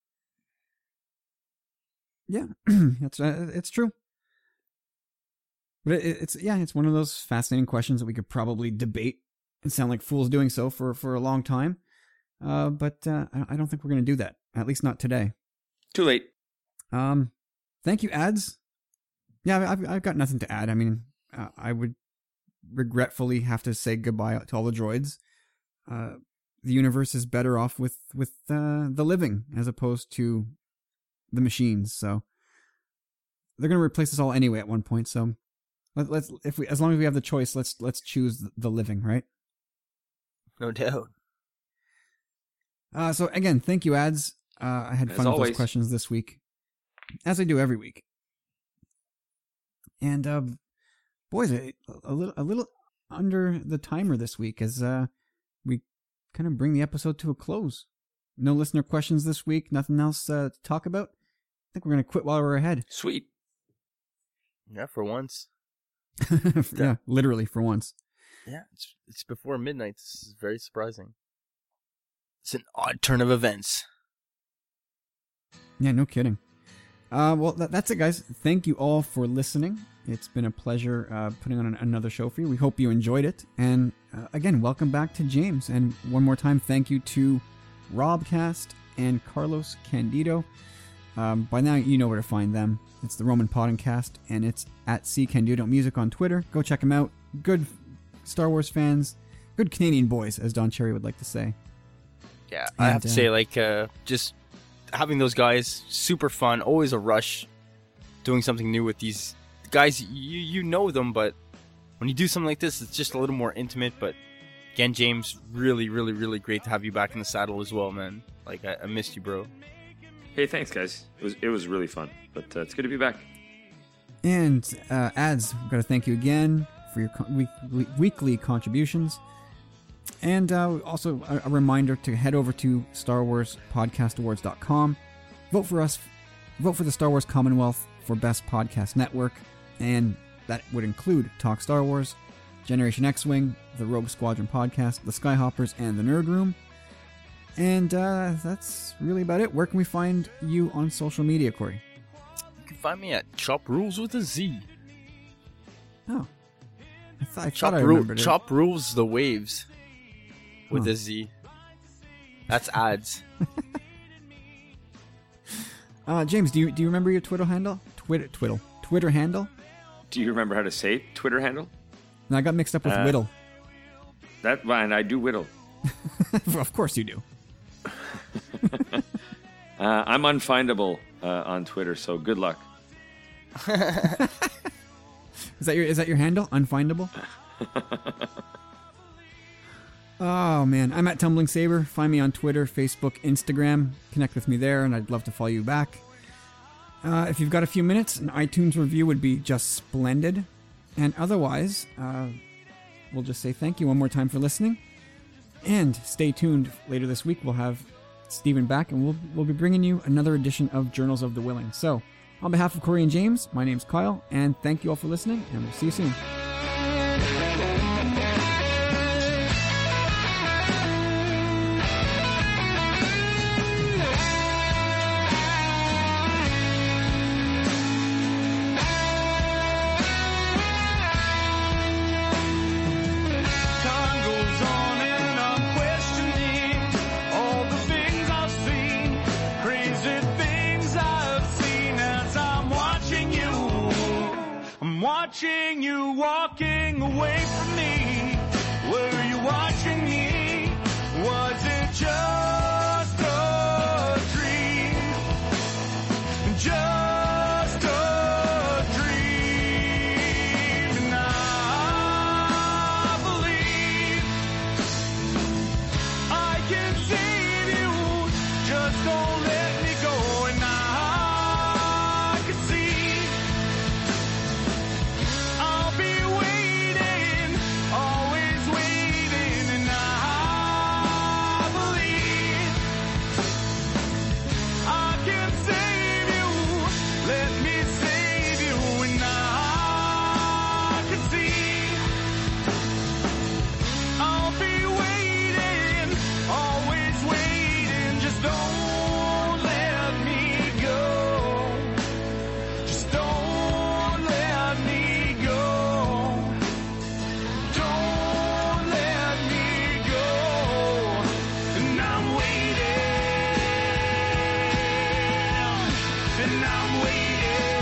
Yeah, that's uh, it's true. But it, it's, yeah, it's one of those fascinating questions that we could probably debate and sound like fools doing so for, for a long time. Uh, but uh, I don't think we're going to do that. At least not today. Too late. Um, thank you, ads. Yeah, I've I've got nothing to add. I mean, uh, I would regretfully have to say goodbye to all the droids. Uh, the universe is better off with with uh, the living as opposed to the machines. So they're going to replace us all anyway at one point. So let, let's if we as long as we have the choice, let's let's choose the living, right? No doubt. Uh, so again, thank you, ads. Uh, I had As fun with always. those questions this week, as I do every week. And uh, boys, a, a little a little under the timer this week as uh, we kind of bring the episode to a close. No listener questions this week. Nothing else uh, to talk about. I think we're gonna quit while we're ahead. Sweet. Yeah, for once. Yeah, literally for once. Yeah, it's it's before midnight. This is very surprising. It's an odd turn of events. Yeah, no kidding. Uh, well, that, that's it, guys. Thank you all for listening. It's been a pleasure uh, putting on an, another show for you. We hope you enjoyed it. And uh, again, welcome back to James. And one more time, thank you to Robcast and Carlos Candido. Um, by now, you know where to find them. It's the Roman Podcast, and it's at C Candido Music on Twitter. Go check them out. Good Star Wars fans. Good Canadian boys, as Don Cherry would like to say. Yeah, I And, have to uh, say, like, uh, just having those guys, super fun, always a rush, doing something new with these guys. You you know them, but when you do something like this, it's just a little more intimate. But again, James, really, really, really great to have you back in the saddle as well, man. Like, I, I missed you, bro. Hey, thanks, guys. It was it was really fun, but uh, it's good to be back. And uh, ads, we've got to thank you again for your con- week- week- weekly contributions. And uh, also a, a reminder to head over to Star Wars Podcast Awards dot com. Vote for us. Vote for the Star Wars Commonwealth for Best Podcast Network. And that would include Talk Star Wars, Generation X-Wing, the Rogue Squadron Podcast, the Skyhoppers, and the Nerd Room. And uh, that's really about it. Where can we find you on social media, Corey? You can find me at Chop Rules with a Z. Oh. I thought I, Chop, thought I Ru- remembered it. Chop Rules the Waves with Huh. a Z. That's ads. Uh, James, do you do you remember your Twitter handle? Twitter Twitter Twitter handle? Do you remember how to say Twitter handle? No, I got mixed up with Uh, Whittle. That and I do whittle. Of course you do. Uh, I'm unfindable uh, on Twitter, so good luck. Is that your is that your handle? Unfindable? Oh man, I'm at Tumbling Saber. Find me on Twitter, Facebook, Instagram. Connect with me there, and I'd love to follow you back. Uh, if you've got a few minutes, an iTunes review would be just splendid. And otherwise, uh, we'll just say thank you one more time for listening. And stay tuned. Later this week, we'll have Steven back, and we'll we'll be bringing you another edition of Journals of the Willing. So, on behalf of Corey and James, my name's Kyle, and thank you all for listening, and we'll see you soon. watching you walking away from me. Were you watching me? Was it just a dream? Just a dream. And I believe I can save you. Just don't let me go. And I can see I'll be waiting, always waiting. And I believe I can save you. Let me save you. And I can see I'll be waiting, always waiting. Just don't let me go. Just don't let me go. Don't let me go. And I'm waiting. And I'm waiting.